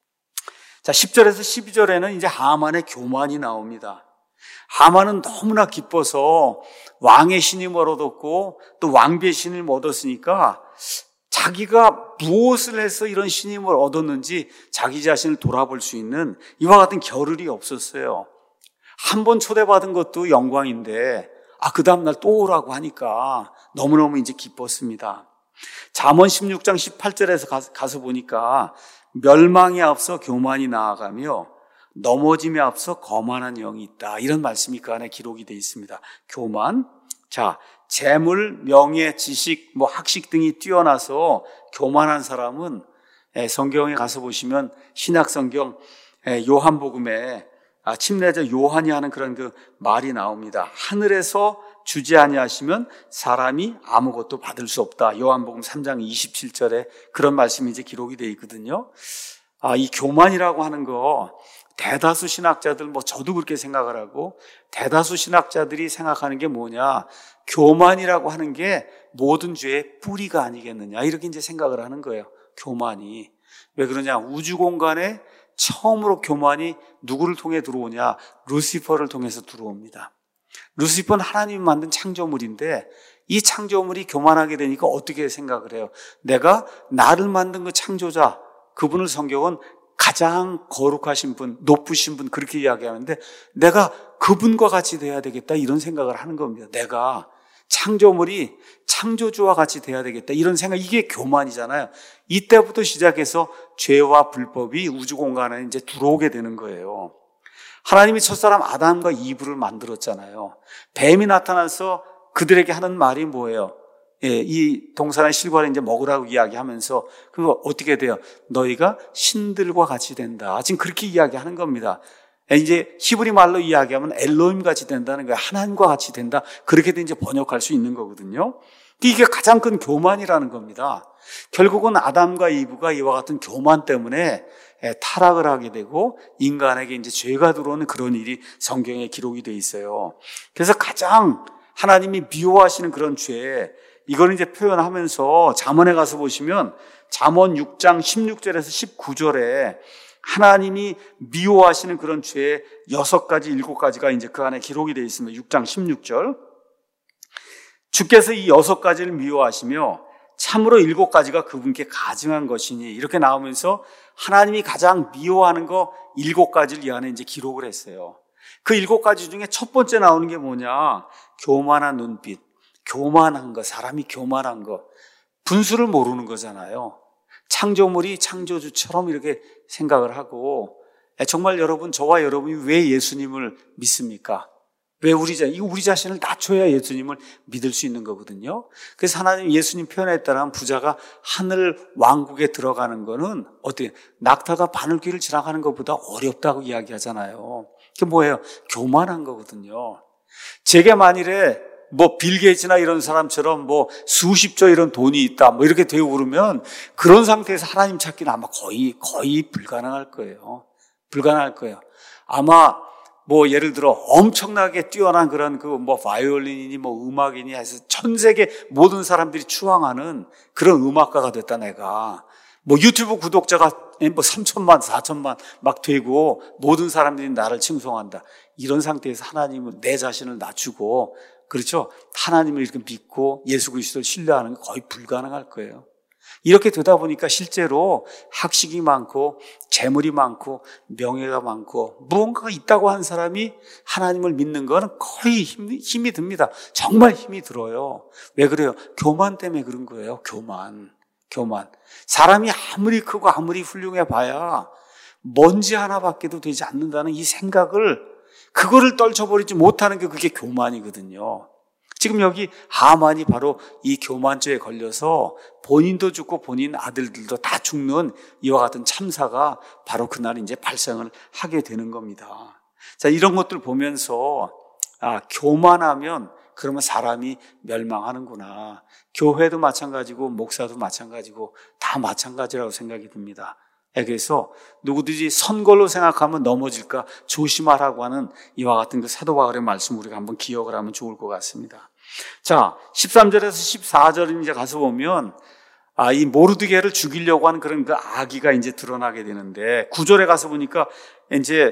자, 10절에서 12절에는 이제 하만의 교만이 나옵니다. 하만은 너무나 기뻐서 왕의 신임을 얻었고 또 왕비의 신임을 얻었으니까 자기가 무엇을 해서 이런 신임을 얻었는지 자기 자신을 돌아볼 수 있는 이와 같은 겨를이 없었어요. 한 번 초대받은 것도 영광인데 그 다음날 또 오라고 하니까 너무너무 이제 기뻤습니다. 잠언 16장 18절에서 가서 보니까 멸망에 앞서 교만이 나아가며 넘어짐에 앞서 거만한 영이 있다. 이런 말씀이 그 안에 기록이 되어 있습니다. 교만. 자, 재물, 명예, 지식, 학식 등이 뛰어나서 교만한 사람은 성경에 가서 보시면 신약성경 요한복음에 침례자 요한이 하는 그런 그 말이 나옵니다. 하늘에서 주지 아니하시면 사람이 아무것도 받을 수 없다. 요한복음 3장 27절에 그런 말씀이 이제 기록이 되어 있거든요. 이 교만이라고 하는 거 대다수 신학자들 저도 그렇게 생각을 하고 대다수 신학자들이 생각하는 게 뭐냐? 교만이라고 하는 게 모든 죄의 뿌리가 아니겠느냐 이렇게 이제 생각을 하는 거예요. 교만이 왜 그러냐? 우주 공간에 처음으로 교만이 누구를 통해 들어오냐? 루시퍼를 통해서 들어옵니다. 루시퍼는 하나님이 만든 창조물인데 이 창조물이 교만하게 되니까 어떻게 생각을 해요? 내가 나를 만든 그 창조자 그분을 성경은 가장 거룩하신 분, 높으신 분 그렇게 이야기하는데 내가 그분과 같이 돼야 되겠다 이런 생각을 하는 겁니다. 내가 창조물이 창조주와 같이 돼야 되겠다 이런 생각, 이게 교만이잖아요. 이때부터 시작해서 죄와 불법이 우주 공간에 이제 들어오게 되는 거예요. 하나님이 첫사람 아담과 이브를 만들었잖아요. 뱀이 나타나서 그들에게 하는 말이 뭐예요? 이 동산의 실과를 이제 먹으라고 이야기하면서 그거 어떻게 돼요? 너희가 신들과 같이 된다. 지금 그렇게 이야기하는 겁니다. 이제 히브리 말로 이야기하면 엘로힘 같이 된다는 거예요. 하나님과 같이 된다. 그렇게도 이제 번역할 수 있는 거거든요. 이게 가장 큰 교만이라는 겁니다. 결국은 아담과 이브가 이와 같은 교만 때문에 타락을 하게 되고 인간에게 이제 죄가 들어오는 그런 일이 성경에 기록이 돼 있어요. 그래서 가장 하나님이 미워하시는 그런 죄, 이걸 이제 표현하면서 잠언에 가서 보시면 잠언 6장 16절에서 19절에 하나님이 미워하시는 그런 죄의 6가지, 7가지가 이제 그 안에 기록이 되어 있습니다. 6장 16절. 주께서 이 6가지를 미워하시며 참으로 7가지가 그분께 가증한 것이니 이렇게 나오면서 하나님이 가장 미워하는 거 7가지를 이 안에 이제 기록을 했어요. 그 7가지 중에 첫 번째 나오는 게 뭐냐? 교만한 눈빛, 교만한 거, 사람이 교만한 거. 분수를 모르는 거잖아요. 창조물이 창조주처럼 이렇게 생각을 하고, 정말 여러분, 저와 여러분이 왜 예수님을 믿습니까? 왜 우리 자신을 낮춰야 예수님을 믿을 수 있는 거거든요. 그래서 하나님 예수님 표현에 따르면 부자가 하늘 왕국에 들어가는 거는 어떻게 낙타가 바늘귀를 지나가는 것보다 어렵다고 이야기하잖아요. 그게 뭐예요? 교만한 거거든요. 제게 만일에 빌 게이츠나 이런 사람처럼 수십조 이런 돈이 있다 이렇게 되고 그러면 그런 상태에서 하나님 찾기는 아마 거의 불가능할 거예요. 불가능할 거예요. 아마 예를 들어 엄청나게 뛰어난 그런 바이올린이니 음악이니 해서 전 세계 모든 사람들이 추앙하는 그런 음악가가 됐다 내가. 유튜브 구독자가 3천만, 4천만 막 되고 모든 사람들이 나를 칭송한다. 이런 상태에서 하나님은 내 자신을 낮추고, 그렇죠? 하나님을 이렇게 믿고 예수 그리스도를 신뢰하는 게 거의 불가능할 거예요. 이렇게 되다 보니까 실제로 학식이 많고 재물이 많고 명예가 많고 무언가가 있다고 하는 사람이 하나님을 믿는 거는 거의 힘이 듭니다. 정말 힘이 들어요. 왜 그래요? 교만 때문에 그런 거예요. 교만. 사람이 아무리 크고 아무리 훌륭해 봐야 먼지 하나밖에도 되지 않는다는 이 생각을, 그거를 떨쳐버리지 못하는 게 그게 교만이거든요. 지금 여기 하만이 바로 이 교만죄에 걸려서 본인도 죽고 본인 아들들도 다 죽는 이와 같은 참사가 바로 그날 이제 발생을 하게 되는 겁니다. 자, 이런 것들 보면서 교만하면 그러면 사람이 멸망하는구나. 교회도 마찬가지고 목사도 마찬가지고 다 마찬가지라고 생각이 듭니다. 그래서 누구든지 선걸로 생각하면 넘어질까 조심하라고 하는 이와 같은 그 사도 바울의 말씀 우리가 한번 기억을 하면 좋을 것 같습니다. 자, 13절에서 14절 이제 가서 보면 이 모르드게를 죽이려고 하는 그런 그 악의가 이제 드러나게 되는데, 9절에 가서 보니까 이제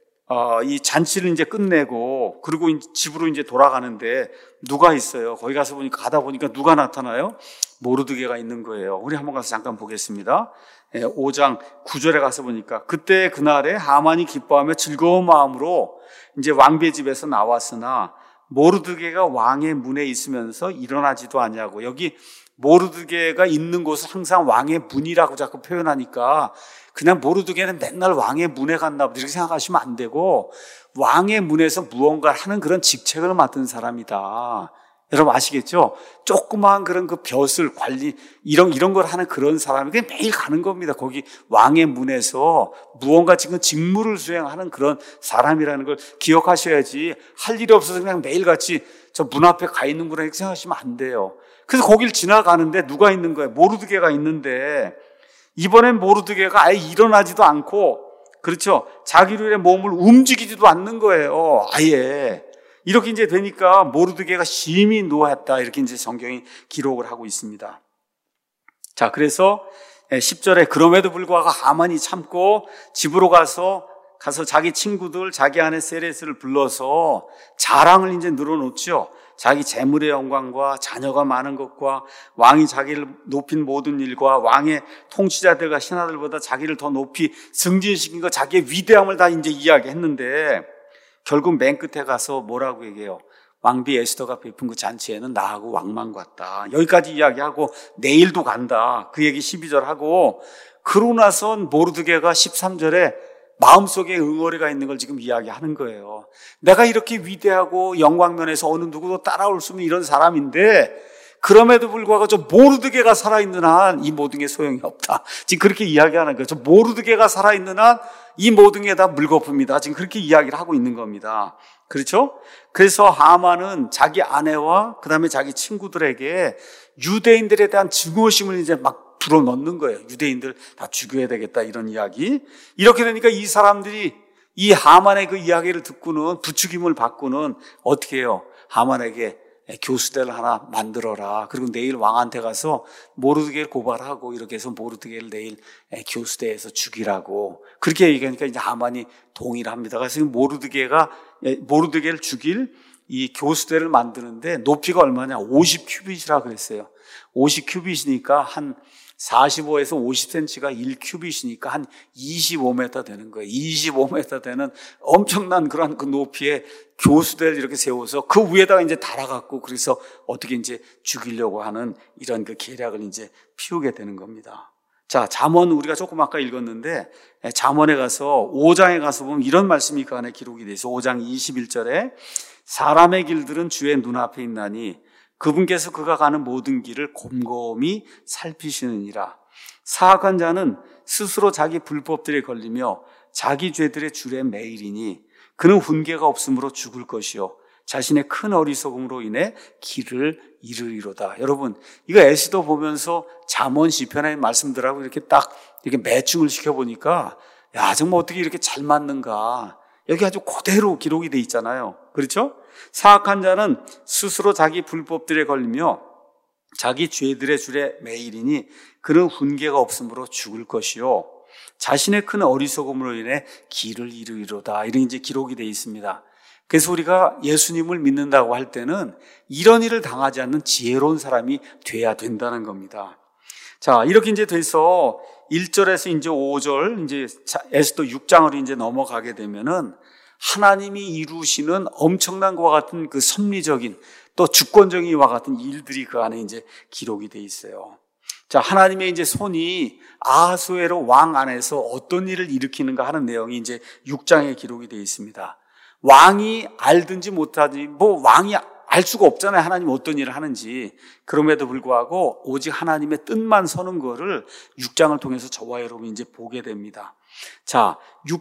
이 잔치를 이제 끝내고 그리고 집으로 이제 돌아가는데 누가 있어요? 거기 가서 가다 보니까 누가 나타나요? 모르드게가 있는 거예요. 우리 한번 가서 잠깐 보겠습니다. 5장 9절에 가서 보니까 그때 그날에 하만이 기뻐하며 즐거운 마음으로 이제 왕비의 집에서 나왔으나 모르드게가 왕의 문에 있으면서 일어나지도 않냐고. 여기 모르드게가 있는 곳을 항상 왕의 문이라고 자꾸 표현하니까 그냥 모르드게는 맨날 왕의 문에 갔나 보다 이렇게 생각하시면 안 되고, 왕의 문에서 무언가를 하는 그런 직책을 맡은 사람이다. 여러분 아시겠죠? 조그마한 그런 그 벼슬 관리 이런 걸 하는 그런 사람이 그냥 매일 가는 겁니다. 거기 왕의 문에서 무언가 지금 직무를 수행하는 그런 사람이라는 걸 기억하셔야지, 할 일이 없어서 그냥 매일같이 저 문 앞에 가 있는구나 이렇게 생각하시면 안 돼요. 그래서 거길 지나가는데 누가 있는 거예요? 모르드게가 있는데, 이번엔 모르드게가 아예 일어나지도 않고, 그렇죠? 자기의 몸을 움직이지도 않는 거예요. 아예. 이렇게 이제 되니까 모르드게가 심히 노했다. 이렇게 이제 성경이 기록을 하고 있습니다. 자, 그래서 10절에 그럼에도 불구하고 하만이 참고 집으로 가서 자기 친구들, 자기 아내 세레스를 불러서 자랑을 이제 늘어놓죠. 자기 재물의 영광과 자녀가 많은 것과 왕이 자기를 높인 모든 일과 왕의 통치자들과 신하들보다 자기를 더 높이 승진시킨 것, 자기의 위대함을 다 이제 이야기했는데, 결국 맨 끝에 가서 뭐라고 얘기해요? 왕비 에스더가 베푼 그 잔치에는 나하고 왕만 갔다. 여기까지 이야기하고 내일도 간다. 그 얘기 12절 하고, 그러고 나선 모르드게가 13절에 마음속에 응어리가 있는 걸 지금 이야기하는 거예요. 내가 이렇게 위대하고 영광면에서 어느 누구도 따라올 수 없는 이런 사람인데, 그럼에도 불구하고 저 모르드게가 살아있는 한 이 모든 게 소용이 없다. 지금 그렇게 이야기하는 거예요. 저 모르드게가 살아있는 한 이 모든 게 다 물거품이다. 지금 그렇게 이야기를 하고 있는 겁니다. 그렇죠? 그래서 하만은 자기 아내와 그 다음에 자기 친구들에게 유대인들에 대한 증오심을 이제 막 불어넣는 거예요. 유대인들 다 죽여야 되겠다 이런 이야기. 이렇게 되니까 이 사람들이 이 하만의 그 이야기를 듣고는, 부추김을 받고는 어떻게 해요? 하만에게 교수대를 하나 만들어라. 그리고 내일 왕한테 가서 모르드게를 고발하고 이렇게 해서 모르드게를 내일 교수대에서 죽이라고. 그렇게 얘기하니까 이제 하만이 동의를 합니다. 그래서 모르드게를 죽일 이 교수대를 만드는데 높이가 얼마냐? 50 큐빗이라 그랬어요. 50 큐빗이니까 한 45에서 50cm가 1큐빗이니까 한 25m 되는 거예요. 25m 되는 엄청난 그런 그 높이의 교수대를 이렇게 세워서 그 위에다가 이제 달아갖고 그래서 어떻게 이제 죽이려고 하는 이런 그 계략을 이제 피우게 되는 겁니다. 자, 잠언 우리가 조금 아까 읽었는데 잠언에 가서 5장에 가서 보면 이런 말씀이 그 안에 기록이 돼 있어요. 5장 21절에 사람의 길들은 주의 눈앞에 있나니 그분께서 그가 가는 모든 길을 곰곰이 살피시느니라. 사악한 자는 스스로 자기 불법들에 걸리며 자기 죄들의 줄에 매이리니 그는 훈계가 없으므로 죽을 것이요 자신의 큰 어리석음으로 인해 길을 잃으리로다. 여러분, 이거 에스더 보면서 잠언 시편의 말씀들하고 이렇게 딱 이렇게 매칭을 시켜보니까 야, 정말 어떻게 이렇게 잘 맞는가. 여기 아주 그대로 기록이 돼 있잖아요. 그렇죠? 사악한 자는 스스로 자기 불법들에 걸리며 자기 죄들의 줄에 매이리니 그는 훈계가 없으므로 죽을 것이요 자신의 큰 어리석음으로 인해 길을 잃으리로다. 이런 이제 기록이 돼 있습니다. 그래서 우리가 예수님을 믿는다고 할 때는 이런 일을 당하지 않는 지혜로운 사람이 돼야 된다는 겁니다. 자, 이렇게 이제 돼서 1절에서 이제 5절, 이제 에스더 6장으로 이제 넘어가게 되면은 하나님이 이루시는 엄청난 것과 같은 그 섭리적인 또 주권적인 이와 같은 일들이 그 안에 이제 기록이 돼 있어요. 자, 하나님의 이제 손이 아하수에로 왕 안에서 어떤 일을 일으키는가 하는 내용이 이제 6장에 기록이 돼 있습니다. 왕이 알든지 못하든지 뭐 왕이 알 수가 없잖아요. 하나님이 어떤 일을 하는지. 그럼에도 불구하고 오직 하나님의 뜻만 서는 거를 6장을 통해서 저와 여러분이 이제 보게 됩니다. 자,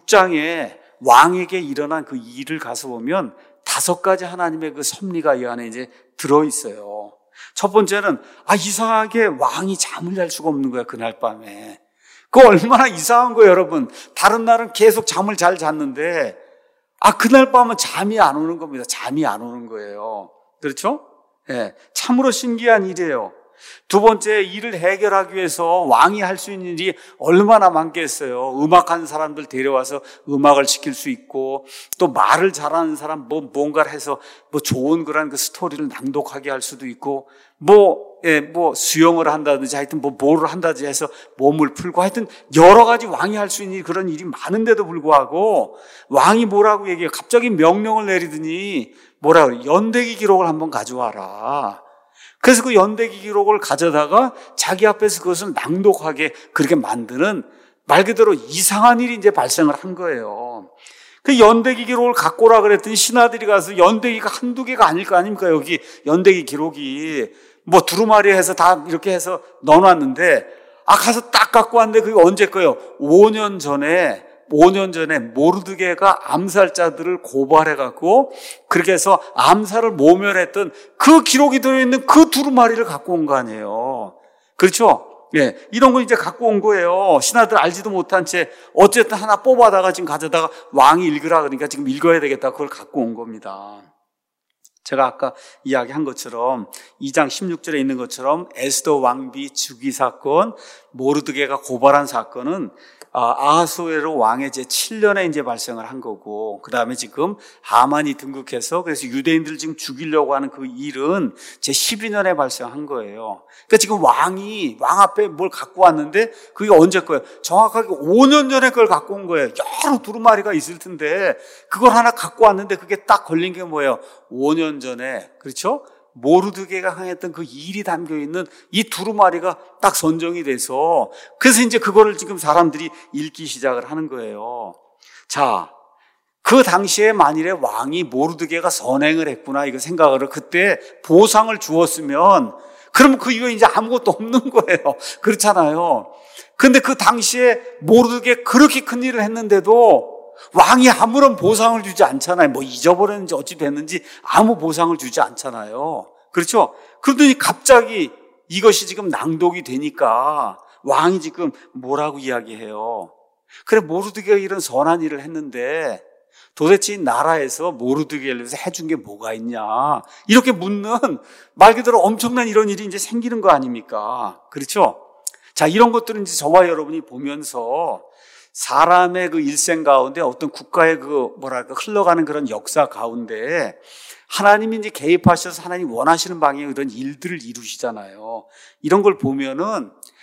6장에 왕에게 일어난 그 일을 가서 보면 5가지 하나님의 그 섭리가 이 안에 이제 들어있어요. 첫 번째는 이상하게 왕이 잠을 잘 수가 없는 거야, 그날 밤에. 그거 얼마나 이상한 거예요, 여러분. 다른 날은 계속 잠을 잘 잤는데 그날 밤은 잠이 안 오는 겁니다. 잠이 안 오는 거예요. 그렇죠? 네, 참으로 신기한 일이에요. 두 번째, 일을 해결하기 위해서 왕이 할 수 있는 일이 얼마나 많겠어요. 음악하는 사람들 데려와서 음악을 시킬 수 있고, 또 말을 잘하는 사람 뭔가를 해서 좋은 그런 그 스토리를 낭독하게 할 수도 있고, 수영을 한다든지 하여튼 뭐를 한다든지 해서 몸을 풀고 하여튼 여러 가지 왕이 할 수 있는 그런 일이 많은데도 불구하고 왕이 뭐라고 얘기해요? 갑자기 명령을 내리더니 뭐라 그래요? 연대기 기록을 한번 가져와라. 그래서 그 연대기 기록을 가져다가 자기 앞에서 그것을 낭독하게 그렇게 만드는 말 그대로 이상한 일이 이제 발생을 한 거예요. 그 연대기 기록을 갖고 오라 그랬더니 신하들이 가서 연대기가 한두 개가 아닐 거 아닙니까? 여기 연대기 기록이 두루마리 해서 다 이렇게 해서 넣어놨는데 가서 딱 갖고 왔는데 그게 언제 거예요? 5년 전에 모르드게가 암살자들을 고발해갖고 그렇게 해서 암살을 모면했던 그 기록이 들어있는 그 두루마리를 갖고 온 거 아니에요. 그렇죠? 예, 이런 거 이제 갖고 온 거예요. 신하들 알지도 못한 채 어쨌든 하나 뽑아다가 지금 가져다가 왕이 읽으라 그러니까 지금 읽어야 되겠다. 그걸 갖고 온 겁니다. 제가 아까 이야기한 것처럼 2장 16절에 있는 것처럼 에스더 왕비 즉위 사건, 모르드게가 고발한 사건은 아하수에로 왕의 제 7년에 이제 발생을 한 거고, 그 다음에 지금 하만이 등극해서 그래서 유대인들을 지금 죽이려고 하는 그 일은 제 12년에 발생한 거예요. 그러니까 지금 왕 앞에 뭘 갖고 왔는데 그게 언제 거예요? 정확하게 5년 전에 그걸 갖고 온 거예요. 여러 두루마리가 있을 텐데 그걸 하나 갖고 왔는데 그게 딱 걸린 게 뭐예요? 5년 전에, 그렇죠? 모르드게가 행했던 그 일이 담겨있는 이 두루마리가 딱 선정이 돼서 그래서 이제 그거를 지금 사람들이 읽기 시작을 하는 거예요. 자, 그 당시에 만일에 왕이 모르드게가 선행을 했구나 이거 생각을 그때 보상을 주었으면 그러면 그 이후에 이제 아무것도 없는 거예요. 그렇잖아요. 근데 그 당시에 모르드게 그렇게 큰 일을 했는데도 왕이 아무런 보상을 주지 않잖아요. 잊어버렸는지 어찌 됐는지 아무 보상을 주지 않잖아요. 그렇죠? 그러더니 갑자기 이것이 지금 낭독이 되니까 왕이 지금 뭐라고 이야기해요? 그래, 모르드게가 이런 선한 일을 했는데 도대체 이 나라에서 모르드게를 위해서 해준 게 뭐가 있냐? 이렇게 묻는 말 그대로 엄청난 이런 일이 이제 생기는 거 아닙니까? 그렇죠? 자, 이런 것들은 이제 저와 여러분이 보면서 사람의 그 일생 가운데 어떤 국가의 흘러가는 그런 역사 가운데 하나님이 이제 개입하셔서 하나님 원하시는 방향의 이런 일들을 이루시잖아요. 이런 걸 보면은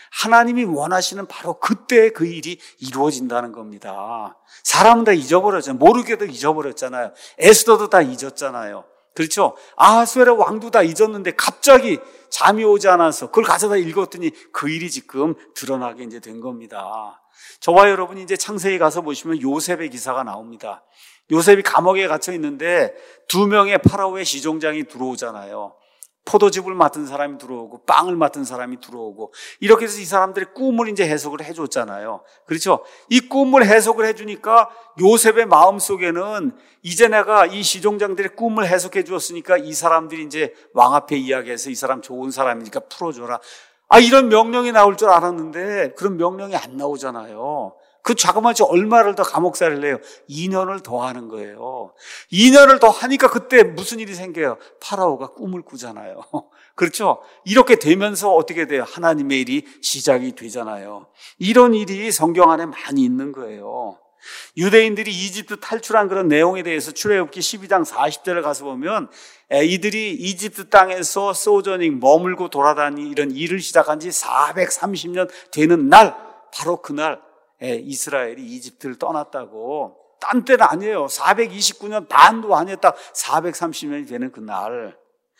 하나님이 원하시는 바로 그때 그 일이 이루어진다는 겁니다. 사람은 다 잊어버렸잖아요. 모르게도 잊어버렸잖아요. 에스더도 다 잊었잖아요. 그렇죠? 아하수에로 왕도 다 잊었는데 갑자기 잠이 오지 않아서 그걸 가져다 읽었더니 그 일이 지금 드러나게 이제 된 겁니다. 저와 여러분이 이제 창세기 가서 보시면 요셉의 기사가 나옵니다. 요셉이 감옥에 갇혀 있는데 2명의 파라오의 시종장이 들어오잖아요. 포도즙을 맡은 사람이 들어오고 빵을 맡은 사람이 들어오고 이렇게 해서 이 사람들이 꿈을 이제 해석을 해줬잖아요. 그렇죠? 이 꿈을 해석을 해주니까 요셉의 마음속에는 이제 내가 이 시종장들의 꿈을 해석해 주었으니까 이 사람들이 이제 왕 앞에 이야기해서 이 사람 좋은 사람이니까 풀어줘라. 이런 명령이 나올 줄 알았는데 그런 명령이 안 나오잖아요. 그 자그마치 얼마를 더 감옥살이를 해요? 2년을 더 하는 거예요. 2년을 더 하니까 그때 무슨 일이 생겨요? 파라오가 꿈을 꾸잖아요. 그렇죠? 이렇게 되면서 어떻게 돼요? 하나님의 일이 시작이 되잖아요. 이런 일이 성경 안에 많이 있는 거예요. 유대인들이 이집트 탈출한 그런 내용에 대해서 출애굽기 12장 40절을 가서 보면 이들이 이집트 땅에서 소저닝 머물고 돌아다니 이런 일을 시작한 지 430년 되는 날, 바로 그날 이스라엘이 이집트를 떠났다고. 딴 때는 아니에요. 429년 반도 아니었다. 430년이 되는 그날.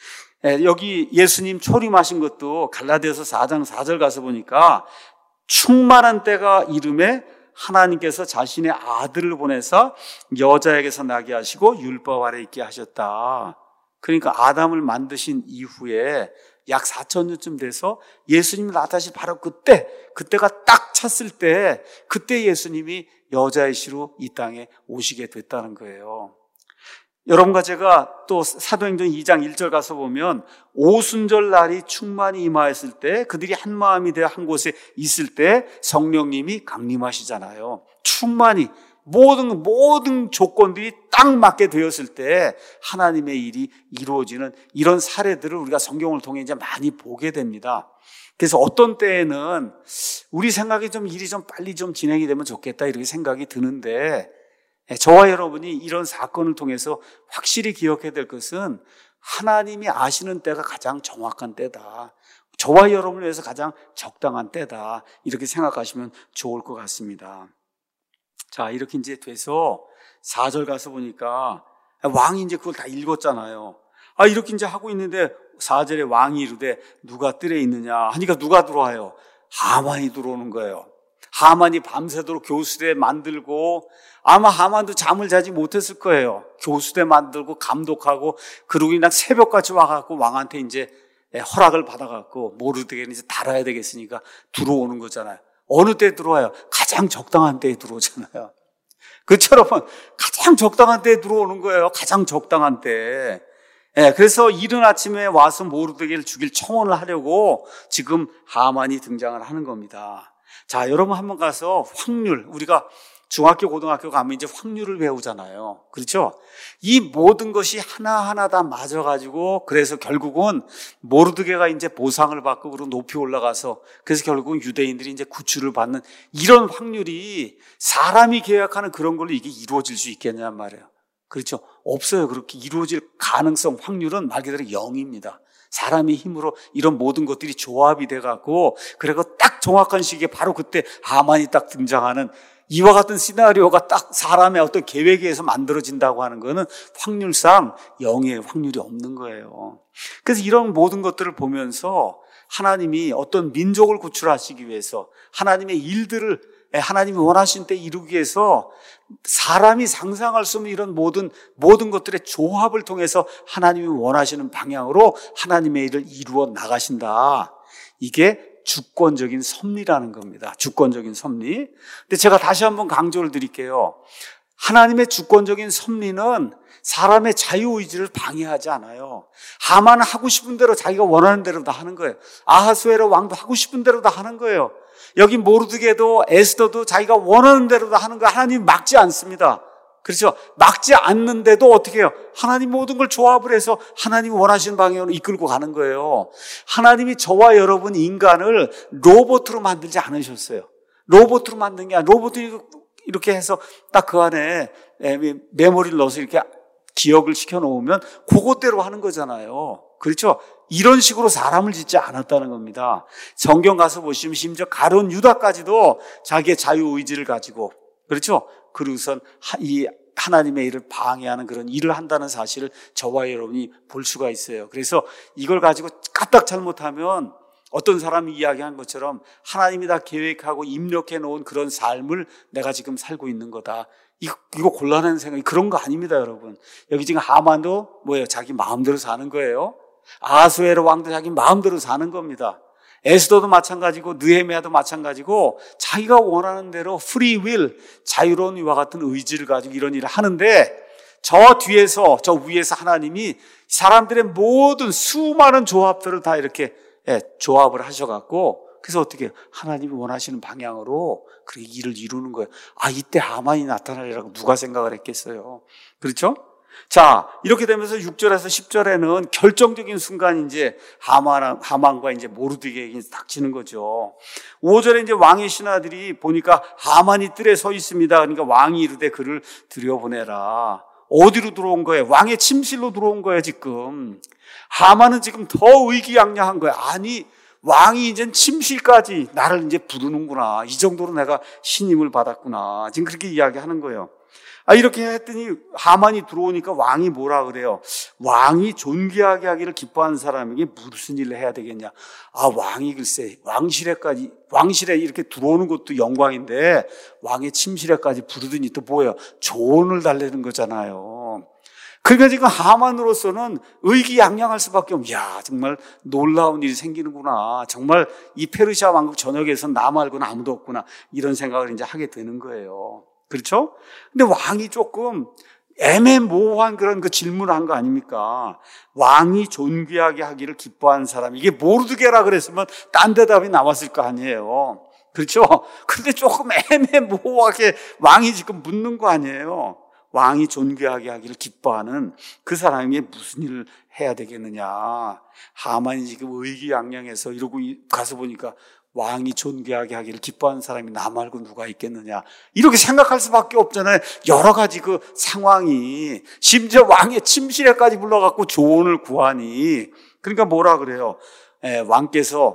여기 예수님 초림하신 것도 갈라디아서 4장 4절 가서 보니까 충만한 때가 이름에 하나님께서 자신의 아들을 보내서 여자에게서 나게 하시고 율법 아래 있게 하셨다. 그러니까 아담을 만드신 이후에 약 4,000년쯤 돼서 예수님이 나타나신 바로 그때가 딱 찼을 때 그때 예수님이 여자의 씨로 이 땅에 오시게 됐다는 거예요. 여러분과 제가 또 사도행전 2장 1절 가서 보면 오순절 날이 충만히 임하였을 때 그들이 한 마음이 되어 한 곳에 있을 때 성령님이 강림하시잖아요. 충만히 모든 조건들이 딱 맞게 되었을 때 하나님의 일이 이루어지는 이런 사례들을 우리가 성경을 통해 이제 많이 보게 됩니다. 그래서 어떤 때에는 우리 생각에 좀 일이 좀 빨리 좀 진행이 되면 좋겠다 이렇게 생각이 드는데 저와 여러분이 이런 사건을 통해서 확실히 기억해야 될 것은 하나님이 아시는 때가 가장 정확한 때다. 저와 여러분을 위해서 가장 적당한 때다. 이렇게 생각하시면 좋을 것 같습니다. 자, 이렇게 이제 돼서 4절 가서 보니까 왕이 이제 그걸 다 읽었잖아요. 이렇게 이제 하고 있는데 4절에 왕이 이르되 누가 뜰에 있느냐 하니까 누가 들어와요? 하만이 들어오는 거예요. 하만이 밤새도록 교수대 만들고 아마 하만도 잠을 자지 못했을 거예요. 교수대 만들고 감독하고 그러고 그냥 새벽같이 와갖고 왕한테 이제 허락을 받아갖고 모르드게는 이제 달아야 되겠으니까 들어오는 거잖아요. 어느 때 들어와요? 가장 적당한 때에 들어오잖아요. 그처럼 가장 적당한 때에 들어오는 거예요. 가장 적당한 때. 그래서 이른 아침에 와서 모르드게를 죽일 청혼을 하려고 지금 하만이 등장을 하는 겁니다. 자, 여러분 한번 가서 확률, 우리가 중학교, 고등학교 가면 이제 확률을 배우잖아요. 그렇죠? 이 모든 것이 하나하나 다 맞아가지고 그래서 결국은 모르드게가 이제 보상을 받고 그리고 높이 올라가서 그래서 결국은 유대인들이 이제 구출을 받는 이런 확률이 사람이 계획하는 그런 걸로 이게 이루어질 수 있겠냐는 말이에요. 그렇죠? 없어요. 그렇게 이루어질 가능성, 확률은 말 그대로 0입니다. 사람의 힘으로 이런 모든 것들이 조합이 돼갖고 그리고 딱 정확한 시기에 바로 그때 하만이 딱 등장하는 이와 같은 시나리오가 딱 사람의 어떤 계획에 의해서 만들어진다고 하는 거는 확률상 0의 확률이 없는 거예요. 그래서 이런 모든 것들을 보면서 하나님이 어떤 민족을 구출하시기 위해서 하나님의 일들을 하나님이 원하신 때 이루기 위해서 사람이 상상할 수 없는 이런 모든 것들의 조합을 통해서 하나님이 원하시는 방향으로 하나님의 일을 이루어 나가신다. 이게 주권적인 섭리라는 겁니다. 주권적인 섭리. 근데 제가 다시 한번 강조를 드릴게요. 하나님의 주권적인 섭리는 사람의 자유의지를 방해하지 않아요. 하만은 하고 싶은 대로 자기가 원하는 대로 다 하는 거예요. 아하수에로 왕도 하고 싶은 대로 다 하는 거예요. 여기 모르드게도 에스더도 자기가 원하는 대로 다 하는 거예요. 하나님 막지 않습니다. 그렇죠? 막지 않는데도 어떻게 해요? 하나님 모든 걸 조합을 해서 하나님이 원하시는 방향으로 이끌고 가는 거예요. 하나님이 저와 여러분 인간을 로봇으로 만들지 않으셨어요. 로봇으로 만든 게 아니라 로봇이 이렇게 해서 딱 그 안에 메모리를 넣어서 이렇게 기억을 시켜놓으면 그것대로 하는 거잖아요. 그렇죠? 이런 식으로 사람을 짓지 않았다는 겁니다. 성경 가서 보시면 심지어 가룟 유다까지도 자기의 자유의지를 가지고, 그렇죠? 그리고선 이 하나님의 일을 방해하는 그런 일을 한다는 사실을 저와 여러분이 볼 수가 있어요. 그래서 이걸 가지고 까딱 잘못하면 어떤 사람이 이야기한 것처럼 하나님이 다 계획하고 입력해 놓은 그런 삶을 내가 지금 살고 있는 거다. 이거 곤란한 생각이 그런 거 아닙니다, 여러분. 여기 지금 하만도 뭐예요? 자기 마음대로 사는 거예요. 아하수에로 왕도 자기 마음대로 사는 겁니다. 에스더도 마찬가지고 느헤미야도 마찬가지고 자기가 원하는 대로 프리윌, 자유로운 이와 같은 의지를 가지고 이런 일을 하는데 저 뒤에서 저 위에서 하나님이 사람들의 모든 수많은 조합들을 다 이렇게 조합을 하셔갖고 그래서 어떻게 하나님이 원하시는 방향으로 그 일을 이루는 거예요. 이때 하만이 나타나리라고 누가 생각을 했겠어요. 그렇죠? 자, 이렇게 되면서 6절에서 10절에는 결정적인 순간이 이제 하만과 이제 모르드게에게 닥치는 거죠. 5절에 이제 왕의 신하들이 보니까 하만이 뜰에 서 있습니다. 그러니까 왕이 이르되 그를 들여보내라. 어디로 들어온 거예요? 왕의 침실로 들어온 거예요, 지금. 하만은 지금 더 의기양양한 거예요. 아니, 왕이 이제 침실까지 나를 이제 부르는구나. 이 정도로 내가 신임을 받았구나. 지금 그렇게 이야기하는 거예요. 이렇게 했더니 하만이 들어오니까 왕이 뭐라 그래요? 왕이 존귀하게 하기를 기뻐하는 사람에게 무슨 일을 해야 되겠냐? 왕이 글쎄 왕실에 이렇게 들어오는 것도 영광인데 왕의 침실에까지 부르더니 또 뭐예요? 조언을 달래는 거잖아요. 그러니까 지금 하만으로서는 의기양양할 수밖에 없는, 정말 놀라운 일이 생기는구나. 정말 이 페르시아 왕국 전역에서 나 말고는 아무도 없구나. 이런 생각을 이제 하게 되는 거예요. 그렇죠? 근데 왕이 조금 애매모호한 그런 그 질문을 한 거 아닙니까? 왕이 존귀하게 하기를 기뻐하는 사람, 이게 모르드게라 그랬으면 딴 대답이 나왔을 거 아니에요. 그렇죠? 근데 조금 애매모호하게 왕이 지금 묻는 거 아니에요. 왕이 존귀하게 하기를 기뻐하는 그 사람이 무슨 일을 해야 되겠느냐. 하만이 지금 의기양양해서 이러고 가서 보니까 왕이 존귀하게 하기를 기뻐하는 사람이 나 말고 누가 있겠느냐. 이렇게 생각할 수밖에 없잖아요. 여러 가지 그 상황이, 심지어 왕의 침실에까지 불러갖고 조언을 구하니. 그러니까 뭐라 그래요? 왕께서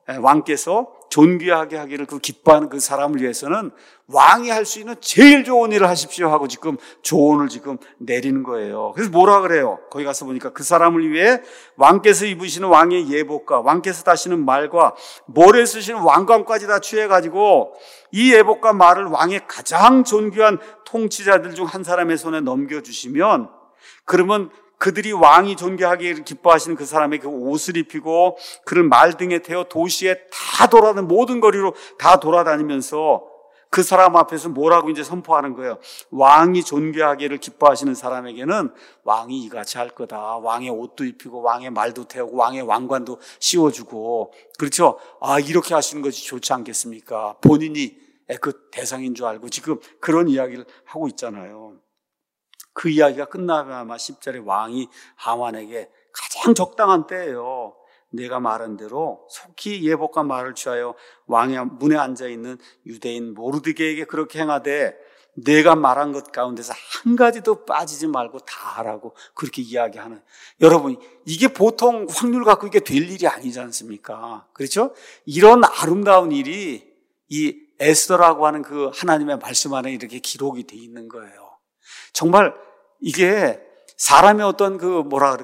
존귀하게 하기를 그 기뻐하는 그 사람을 위해서는 왕이 할 수 있는 제일 좋은 일을 하십시오 하고 지금 조언을 지금 내리는 거예요. 그래서 뭐라 그래요? 거기 가서 보니까 그 사람을 위해 왕께서 입으시는 왕의 예복과 왕께서 다시는 말과 모래 쓰시는 왕관까지 다 취해가지고 이 예복과 말을 왕의 가장 존귀한 통치자들 중 한 사람의 손에 넘겨주시면, 그러면 그들이 왕이 존귀하게 기뻐하시는 그 사람의 그 옷을 입히고 그를 말 등에 태워 도시에 다 돌아다니는 모든 거리로 다 돌아다니면서 그 사람 앞에서 뭐라고 이제 선포하는 거예요? 왕이 존귀하기를 기뻐하시는 사람에게는 왕이 이같이 할 거다. 왕의 옷도 입히고 왕의 말도 태우고 왕의 왕관도 씌워주고. 그렇죠? 이렇게 하시는 것이 좋지 않겠습니까? 본인이 그 대상인 줄 알고 지금 그런 이야기를 하고 있잖아요. 그 이야기가 끝나면 아마 10절에 왕이 하만에게 가장 적당한 때예요. 내가 말한 대로 속히 예복과 말을 취하여 왕의 문에 앉아있는 유대인 모르드게에게 그렇게 행하되 내가 말한 것 가운데서 한 가지도 빠지지 말고 다 하라고 그렇게 이야기하는. 여러분, 이게 보통 확률 갖고 이게 될 일이 아니지 않습니까? 그렇죠? 이런 아름다운 일이 이 에스더라고 하는 그 하나님의 말씀 안에 이렇게 기록이 돼 있는 거예요. 정말 이게 사람의 어떤 그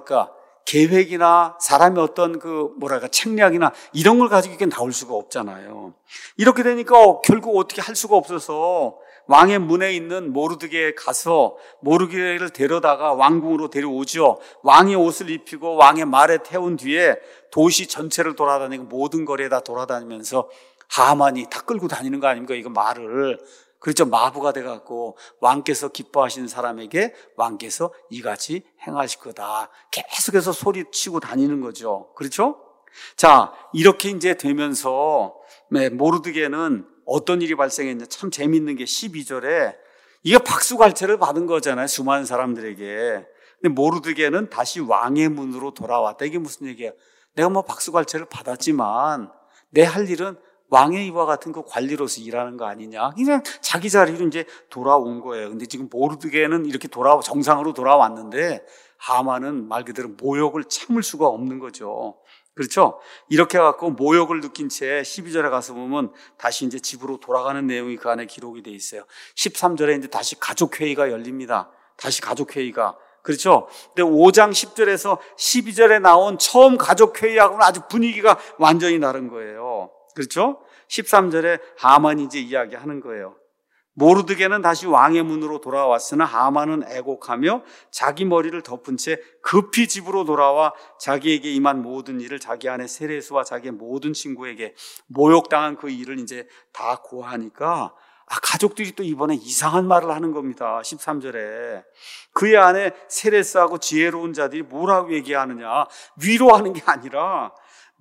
계획이나 사람의 어떤 책략이나 이런 걸 가지고 이게 나올 수가 없잖아요. 이렇게 되니까 결국 어떻게 할 수가 없어서 왕의 문에 있는 모르드게에 가서 모르드게를 데려다가 왕궁으로 데려오죠. 왕의 옷을 입히고 왕의 말에 태운 뒤에 도시 전체를 돌아다니고 모든 거리에 다 돌아다니면서 하만이 다 끌고 다니는 거 아닙니까? 이거 말을. 그렇죠. 마부가 돼갖고 왕께서 기뻐하시는 사람에게 왕께서 이같이 행하실 거다. 계속해서 소리치고 다니는 거죠. 그렇죠? 자, 이렇게 이제 되면서 모르드게는 어떤 일이 발생했냐. 참 재밌는 게 12절에 이게 박수갈채를 받은 거잖아요. 수많은 사람들에게. 근데 모르드게는 다시 왕의 문으로 돌아왔다. 이게 무슨 얘기예요? 내가 박수갈채를 받았지만 내 할 일은 왕의 이와 같은 그 관리로서 일하는 거 아니냐. 그냥 자기 자리로 이제 돌아온 거예요. 근데 지금 모르드게는 이렇게 정상으로 돌아왔는데 하만은 말 그대로 모욕을 참을 수가 없는 거죠. 그렇죠? 이렇게 해갖고 모욕을 느낀 채 12절에 가서 보면 다시 이제 집으로 돌아가는 내용이 그 안에 기록이 돼 있어요. 13절에 이제 다시 가족회의가 열립니다. 다시 가족회의가. 그렇죠? 근데 5장 10절에서 12절에 나온 처음 가족회의하고는 아주 분위기가 완전히 다른 거예요. 그렇죠? 13절에 하만이 이제 이야기하는 거예요. 모르드게는 다시 왕의 문으로 돌아왔으나 하만은 애곡하며 자기 머리를 덮은 채 급히 집으로 돌아와 자기에게 임한 모든 일을 자기 아내 세레스와 자기의 모든 친구에게 모욕당한 그 일을 이제 다 고하니까 가족들이 또 이번에 이상한 말을 하는 겁니다. 13절에 그의 아내 세레스하고 지혜로운 자들이 뭐라고 얘기하느냐, 위로하는 게 아니라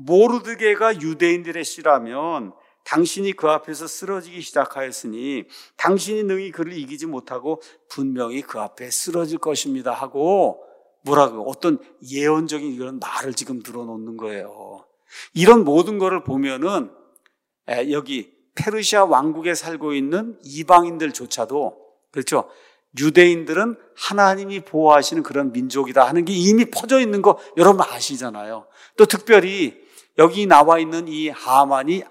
모르드게가 유대인들의 씨라면 당신이 그 앞에서 쓰러지기 시작하였으니 당신이 능히 그를 이기지 못하고 분명히 그 앞에 쓰러질 것입니다 하고 뭐라고요? 어떤 예언적인 이런 말을 지금 늘어놓는 거예요. 이런 모든 거를 보면은 여기 페르시아 왕국에 살고 있는 이방인들조차도, 그렇죠? 유대인들은 하나님이 보호하시는 그런 민족이다 하는 게 이미 퍼져 있는 거 여러분 아시잖아요. 또 특별히 여기 나와 있는 이 하만이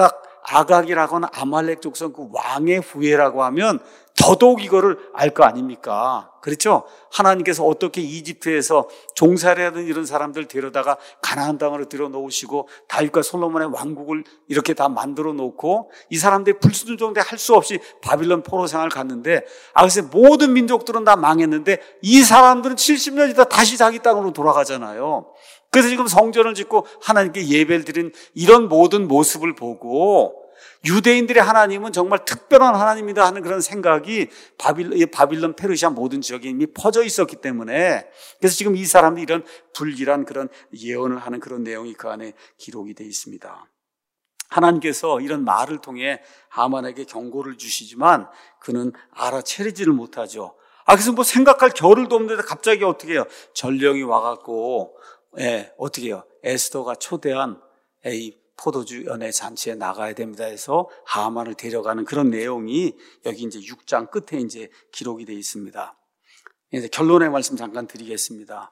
아각이라고 하는 아말렉 족속 그 왕의 후예라고 하면 더더욱 이거를 알 거 아닙니까? 그렇죠? 하나님께서 어떻게 이집트에서 종살이 하던 이런 사람들 데려다가 가나안 땅으로 들여놓으시고 다윗과 솔로몬의 왕국을 이렇게 다 만들어 놓고 이 사람들이 불순종대 할 수 없이 바빌론 포로 생활을 갔는데 그래서 모든 민족들은 다 망했는데 이 사람들은 70년 있다 다시 자기 땅으로 돌아가잖아요. 그래서 지금 성전을 짓고 하나님께 예배를 드린 이런 모든 모습을 보고 유대인들의 하나님은 정말 특별한 하나님이다 하는 그런 생각이 바빌론 페르시아 모든 지역에 이미 퍼져 있었기 때문에 그래서 지금 이 사람들이 이런 불길한 그런 예언을 하는 그런 내용이 그 안에 기록이 되어 있습니다. 하나님께서 이런 말을 통해 하만에게 경고를 주시지만 그는 알아채리지를 못하죠. 그래서 뭐 생각할 겨를도 없는데 갑자기 어떻게 해요? 전령이 와갖고 어떻게 해요? 에스더가 초대한 이 포도주 연회 잔치에 나가야 됩니다 해서 하만을 데려가는 그런 내용이 여기 이제 6장 끝에 이제 기록이 되어 있습니다. 이제 결론의 말씀 잠깐 드리겠습니다.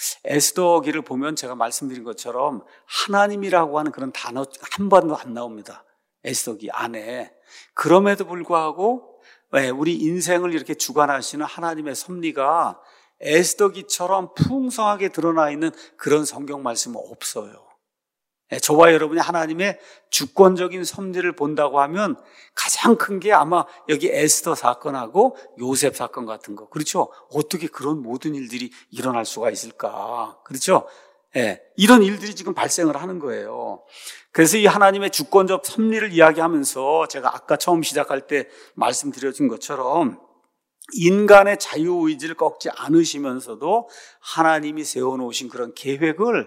에스더기를 보면 제가 말씀드린 것처럼 하나님이라고 하는 그런 단어 한 번도 안 나옵니다. 에스더기 안에. 그럼에도 불구하고 우리 인생을 이렇게 주관하시는 하나님의 섭리가 에스더기처럼 풍성하게 드러나 있는 그런 성경 말씀은 없어요. 저와 여러분이 하나님의 주권적인 섭리를 본다고 하면 가장 큰 게 아마 여기 에스더 사건하고 요셉 사건 같은 거. 그렇죠? 어떻게 그런 모든 일들이 일어날 수가 있을까? 그렇죠? 이런 일들이 지금 발생을 하는 거예요. 그래서 이 하나님의 주권적 섭리를 이야기하면서 제가 아까 처음 시작할 때 말씀드려준 것처럼 인간의 자유의지를 꺾지 않으시면서도 하나님이 세워놓으신 그런 계획을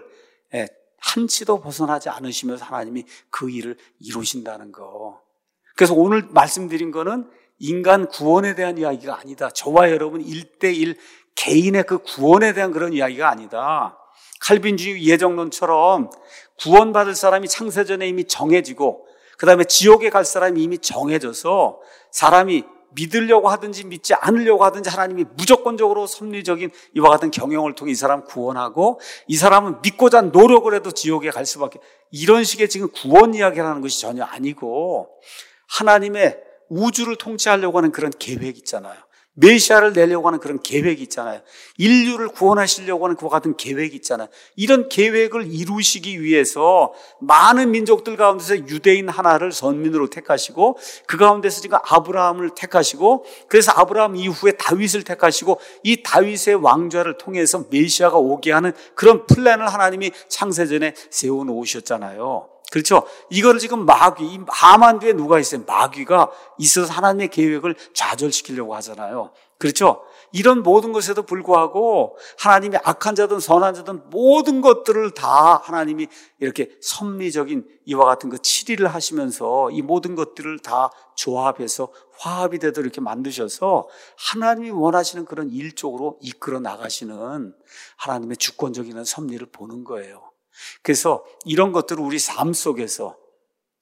한치도 벗어나지 않으시면서 하나님이 그 일을 이루신다는 거. 그래서 오늘 말씀드린 거는 인간 구원에 대한 이야기가 아니다. 저와 여러분 1대1 개인의 그 구원에 대한 그런 이야기가 아니다. 칼빈주의 예정론처럼 구원받을 사람이 창세전에 이미 정해지고 그 다음에 지옥에 갈 사람이 이미 정해져서 사람이 믿으려고 하든지 믿지 않으려고 하든지 하나님이 무조건적으로 섭리적인 이와 같은 경영을 통해 이 사람 구원하고 이 사람은 믿고자 노력을 해도 지옥에 갈 수밖에, 이런 식의 지금 구원 이야기라는 것이 전혀 아니고 하나님의 우주를 통치하려고 하는 그런 계획 있잖아요. 메시아를 내려고 하는 그런 계획이 있잖아요. 인류를 구원하시려고 하는 그와 같은 계획이 있잖아요. 이런 계획을 이루시기 위해서 많은 민족들 가운데서 유대인 하나를 선민으로 택하시고 그 가운데서 지금 아브라함을 택하시고 그래서 아브라함 이후에 다윗을 택하시고 이 다윗의 왕좌를 통해서 메시아가 오게 하는 그런 플랜을 하나님이 창세전에 세워놓으셨잖아요. 그렇죠? 이거를 지금 이 하만 뒤에 누가 있어요? 마귀가 있어서 하나님의 계획을 좌절시키려고 하잖아요. 그렇죠? 이런 모든 것에도 불구하고 하나님이 악한 자든 선한 자든 모든 것들을 다 하나님이 이렇게 섭리적인 이와 같은 그 치리를 하시면서 이 모든 것들을 다 조합해서 화합이 되도록 이렇게 만드셔서 하나님이 원하시는 그런 일쪽으로 이끌어 나가시는 하나님의 주권적인 섭리를 보는 거예요. 그래서 이런 것들을 우리 삶 속에서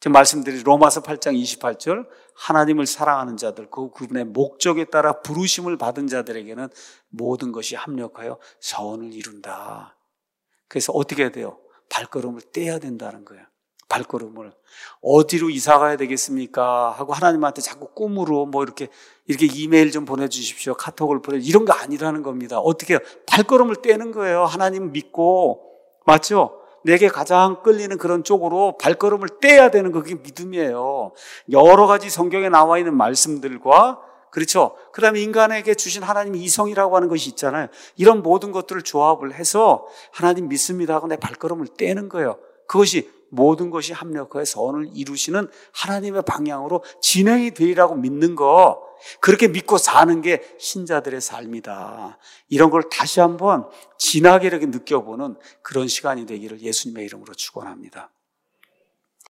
지금 말씀드린 로마서 8장 28절 하나님을 사랑하는 자들, 그분의 목적에 따라 부르심을 받은 자들에게는 모든 것이 합력하여 선을 이룬다. 그래서 어떻게 해야 돼요? 발걸음을 떼야 된다는 거예요. 발걸음을. 어디로 이사 가야 되겠습니까? 하고 하나님한테 자꾸 꿈으로 이렇게 이메일 좀 보내주십시오. 카톡을 이런 거 아니라는 겁니다. 어떻게 해요? 발걸음을 떼는 거예요. 하나님 믿고. 맞죠? 내게 가장 끌리는 그런 쪽으로 발걸음을 떼야 되는 거, 그게 믿음이에요. 여러 가지 성경에 나와 있는 말씀들과, 그렇죠? 그 다음에 인간에게 주신 하나님의 이성이라고 하는 것이 있잖아요. 이런 모든 것들을 조합을 해서 하나님 믿습니다 하고 내 발걸음을 떼는 거예요. 그것이 모든 것이 합력하여 선을 이루시는 하나님의 방향으로 진행이 되리라고 믿는 거, 그렇게 믿고 사는 게 신자들의 삶이다. 이런 걸 다시 한번 진하게 이렇게 느껴보는 그런 시간이 되기를 예수님의 이름으로 축원합니다.